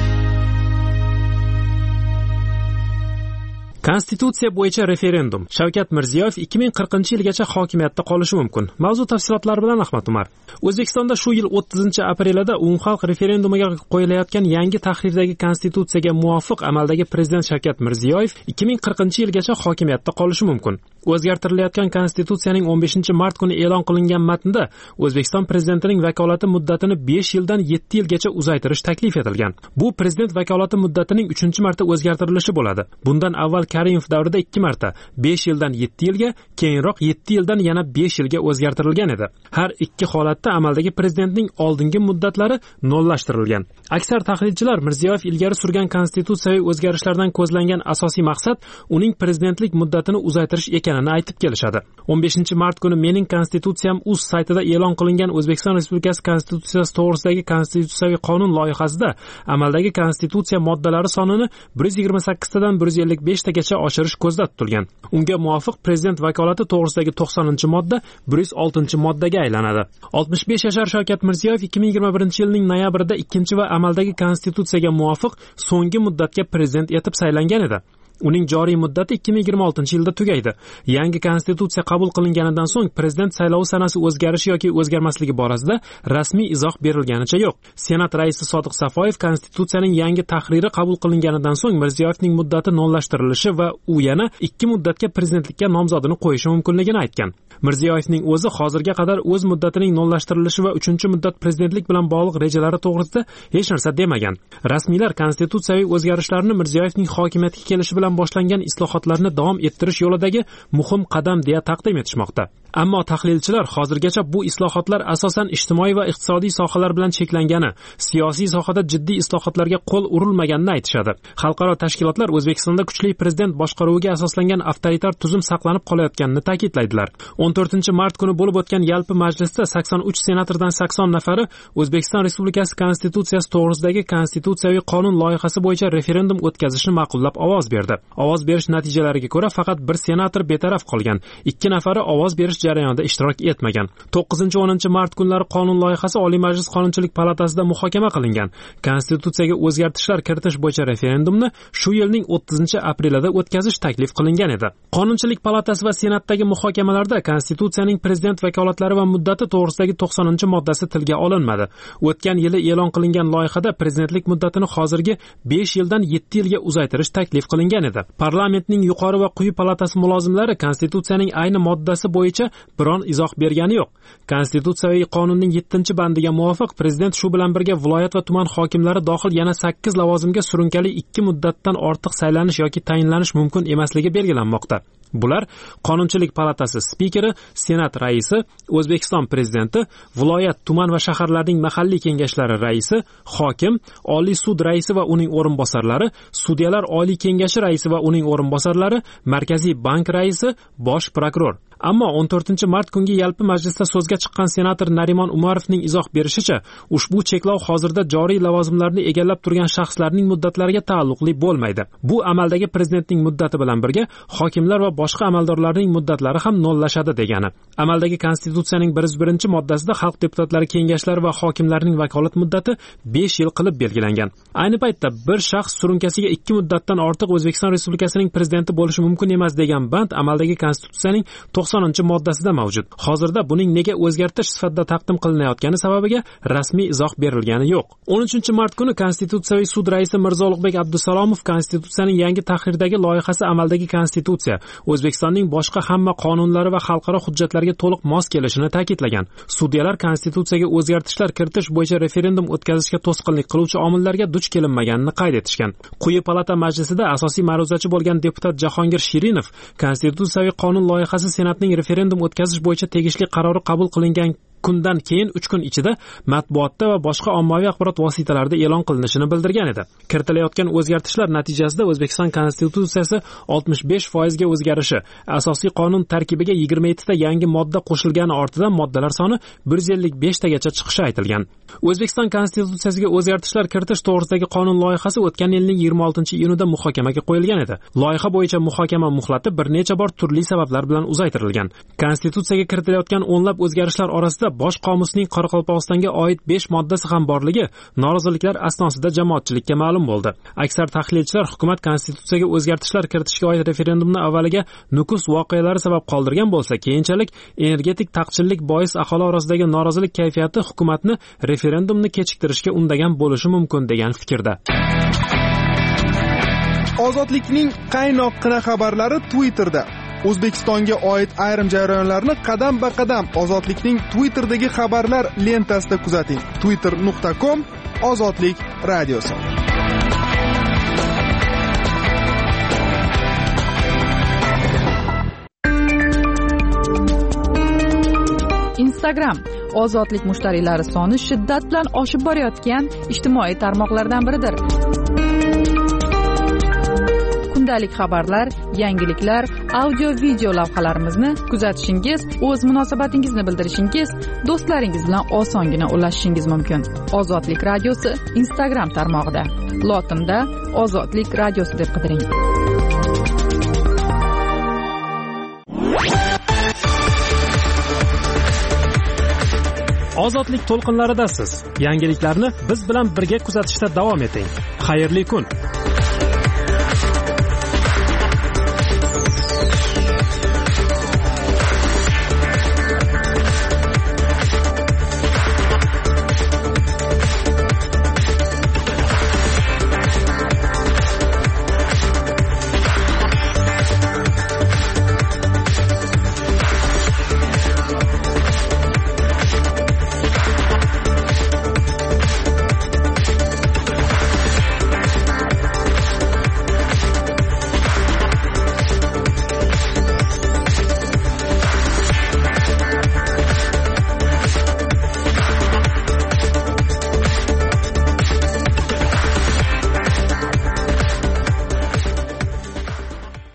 Konstitutsiya bo'yicha referendum. Shavkat Mirziyoyev 2040-yilgacha hokimiyatda qolishi mumkin. Mavzu tafsilotlari bilan Ahmad Umar. O'zbekistonda shu yil 30-aprelida umumxalq referendumiga qo'yilayotgan yangi tahrirdagi konstitutsiyaga muvofiq amaldagi prezident Shavkat Mirziyoyev 2040-yilgacha hokimiyatda qolishi mumkin. O'zgartirilayotgan konstitutsiyaning 15-mart kuni e'lon qilingan matnda O'zbekiston prezidentining vakolati muddatini 5 yildan 7 yilgacha uzaytirish taklif etilgan. Bu prezident vakolati muddatining 3-marta o'zgartirilishi bo'ladi. Bundan avval Karimov davrida 2 marta 5 yildan 7 yilga, keyinroq 7 yildan yana 5 yilga o'zgartirilgan edi. Har ikki holatda amaldagi prezidentning oldingi muddatlari nollashtirilgan. Aksar tahlilchilar Mirziyoyev ilgari surgan konstitutsiyaviy o'zgarishlardan ko'zlangan asosiy maqsad uning prezidentlik muddatini uzaytirish ekanini aytib kelishadi. 15-mart kuni Mening konstitutsiyam uz saytida e'lon qilingan O'zbekiston Respublikasi konstitutsiyasi to'g'risidagi konstitutsiyaviy qonun loyihasida amaldagi konstitutsiya moddalari sonini 128 tadan 155 tagacha oshirish ko'zda tutilgan. Unga muvofiq prezident vakolati to'g'risidagi 90-modda 106-moddaga aylanadi. 65 yashar Shavkat Mirziyoyev 2021-yilning noyabrida 2 va amaldagi konstitutsiyaga muvofiq so'nggi muddatga prezident etib saylangan edi. Uning joriy muddati 2026-yilda tugaydi. Yangi konstitutsiya qabul qilinganidan so'ng prezident saylovi sanasi o'zgarishi yoki o'zgarmasligi borasida rasmiy izoh berilganicha yo'q. Senat raisi Sodiq Safoyev konstitutsiyaning yangi tahriri qabul qilinganidan so'ng Mirziyoyevning muddati nollashtirilishi va u yana 2 muddatga prezidentlikka nomzodini qo'yishi mumkinligini aytgan. Mirziyoyevning o'zi hozirga qadar o'z muddatining nollashtirilishi va 3-muddat prezidentlik bilan bog'liq rejalari to'g'risida hech narsa demagan. Rasmiylar konstitutsiyaviy o'zgarishlarni Mirziyoyevning hokimiyatga kelishi bilan boshlangan islohotlarni davom ettirish yo'lidagi muhim qadam deya taqdim etishmoqda. Ammo tahlilchilar hozirgacha bu islohotlar asosan ijtimoiy va iqtisodiy sohalar bilan cheklangani, siyosiy sohada jiddiy islohotlarga qo'l urilmaganini aytishadi. Xalqaro tashkilotlar O'zbekistonda kuchli prezident boshqaruviga asoslangan avtoritar tuzum saqlanib qolayotganini ta'kidlaydilar. 14-mart kuni bo'lib o'tgan yalpi majlisda 83 senatordan 80 nafari O'zbekiston Respublikasi konstitutsiyasi to'g'risidagi konstitutsiyaviy qonun loyihasi bo'yicha referendum o'tkazishni ma'qullab ovoz berdi. Ovoz berish natijalariga ko'ra faqat bir senator betaraf qolgan, 2 nafari ovoz berish jarayonida ishtirok etmagan. 9-10 mart kunlari qonun loyihasi Oliy Majlis Qonunchilik palatasida muhokama qilingan. Konstitutsiyaga o'zgartishlar kiritish bo'yicha referendumni shu yilning 30-aprelida o'tkazish taklif qilingan edi. Qonunchilik palatasi va senatdagi muhokamalarda konstitutsiyaning prezident vakolatlari va muddati to'g'risidagi 90-moddasi tilga olinmadi. O'tgan yili e'lon qilingan loyihada prezidentlik muddatini hozirgi 5 yildan 7 yilga uzaytirish taklif qilingan edi. Parlamentning yuqori va quyi palatasi mulozimlari konstitutsiyaning ayni moddasi bo'yicha biron izoh bergani yo'q. Konstitutsiyaviy qonunning 7-bandiga muvofiq prezident shu bilan birga viloyat va tuman hokimlari dohil yana 8 lavozimga surunkali 2 muddatdan ortiq saylanish yoki tayinlanish mumkin emasligi belgilanmoqda. Bular Qonunchilik palatasi spikeri, Senat raisi, O'zbekiston prezidenti, viloyat, tuman va shaharlarning mahalliy kengashlari raisi, hokim, Oliy sud raisi va uning o'rinbosarlari, sudyalar Oliy kengashi raisi va uning o'rinbosarlari, Markaziy bank raisi, bosh prokuror. Ammo 14-mart kungi yalpi majlisda so'zga chiqqan senator Narimon Umarovning izoh berishicha, ushbu cheklov hozirda joriy lavozimlarni egallab turgan shaxslarning muddatlariga taalluqli bo'lmaydi. Bu amaldagi prezidentning muddati bilan birga hokimlar va boshqa amaldorlarning muddatlari ham nollashadi degani. Amaldagi konstitutsiyaning 101-moddasida xalq deputatlari kengashlari va hokimlarning vakolat muddati 5 yil qilib belgilangan. Ayni paytda bir shaxs surunkasiga 2 muddatdan ortiq O'zbekiston Respublikasining prezidenti bo'lishi mumkin emas degan band amaldagi konstitutsiyaning 90-moddasida mavjud. Hozirda buning nega o'zgartirish sifatida taqdim qilinayotgani sababiga rasmiy izoh berilgani yo'q. 13-mart kuni Konstitutsiyaviy sud raisi Mirzo Ulug'bek Abdusalomov konstitutsiyaning yangi tahrirdagi loyihasi amaldagi konstitutsiya O'zbekistonning boshqa hamma qonunlari va xalqaro hujjatlarga to'liq mos kelishini ta'kidlagan. Sudyalar konstitutsiyaga o'zgartishlar kiritish bo'yicha referendum o'tkazishga to'sqinlik qiluvchi omillarga duch kelinmaganini qayd etishgan. Quyi palata majlisida asosiy ma'ruzachi bo'lgan deputat Jahongir Shirinov konstitutsiyaviy qonun loyihasi Senatning referendum o'tkazish bo'yicha tegishli qarori qabul qilingan kundan keyin 3 kun ichida matbuotda va boshqa ommaviy axborot vositalarida e'lon qilinishini bildirgan edi. Kiritilayotgan o'zgartishlar natijasida O'zbekiston Konstitutsiyasi 65% ga o'zgarishi, asosiy qonun tarkibiga 27 ta yangi modda qo'shilgani ortidan moddalar soni 155 tagacha chiqishi aytilgan. O'zbekiston Konstitutsiyasiga o'zgartishlar kiritish to'g'risidagi qonun loyihasi o'tgan yilning 26-iyunida muhokamaga qo'yilgan edi. Loyiha bo'yicha muhokama muhlati bir necha bor turli sabablar bilan uzaytirilgan. Konstitutsiyaga kiritilayotgan o'nlab o'zgarishlar orasida bosh qomusning Qoraqalpog'istonga oid 5 moddasi ham borligi noroziliklar asnosida jamoatchilikka ma'lum bo'ldi. Aksar tahlilchilar hukumat konstitutsiyaga o'zgartishlar kiritishga oid referendumni avvaliga Nukus voqealari sabab qoldirgan bo'lsa, keyinchalik energetik taqchillik bois aholi orasidagi norozilik kayfiyati hukumatni referendumni kechiktirishga undagan bo'lishi mumkin degan fikrda. Ozodlikning qaynoqqina xabarlari Twitterda. O'zbekistonga oid ayrim jarayonlarni qadam-ba-qadam Ozodlikning Twitterdagi xabarlar lentasida kuzating. twitter.com Ozodlik radiosi. Instagram ozodlik mushtariylari soni shiddat bilan oshib borayotgan ijtimoiy tarmoqlardan biridir. Kundalik xabarlar, yangiliklar, audio-video lavhalarimizni kuzatishingiz, o'z munosabatingizni bildirishingiz, do'stlaringiz bilan osongina ulashishingiz mumkin. Ozodlik radiosi Instagram tarmog'ida. Lotinda Ozodlik radiosi deb qidiring. Ozodlik to'lqinlaridasiz. Yangiliklarni biz bilan birga kuzatishda davom eting. Xayrli kun.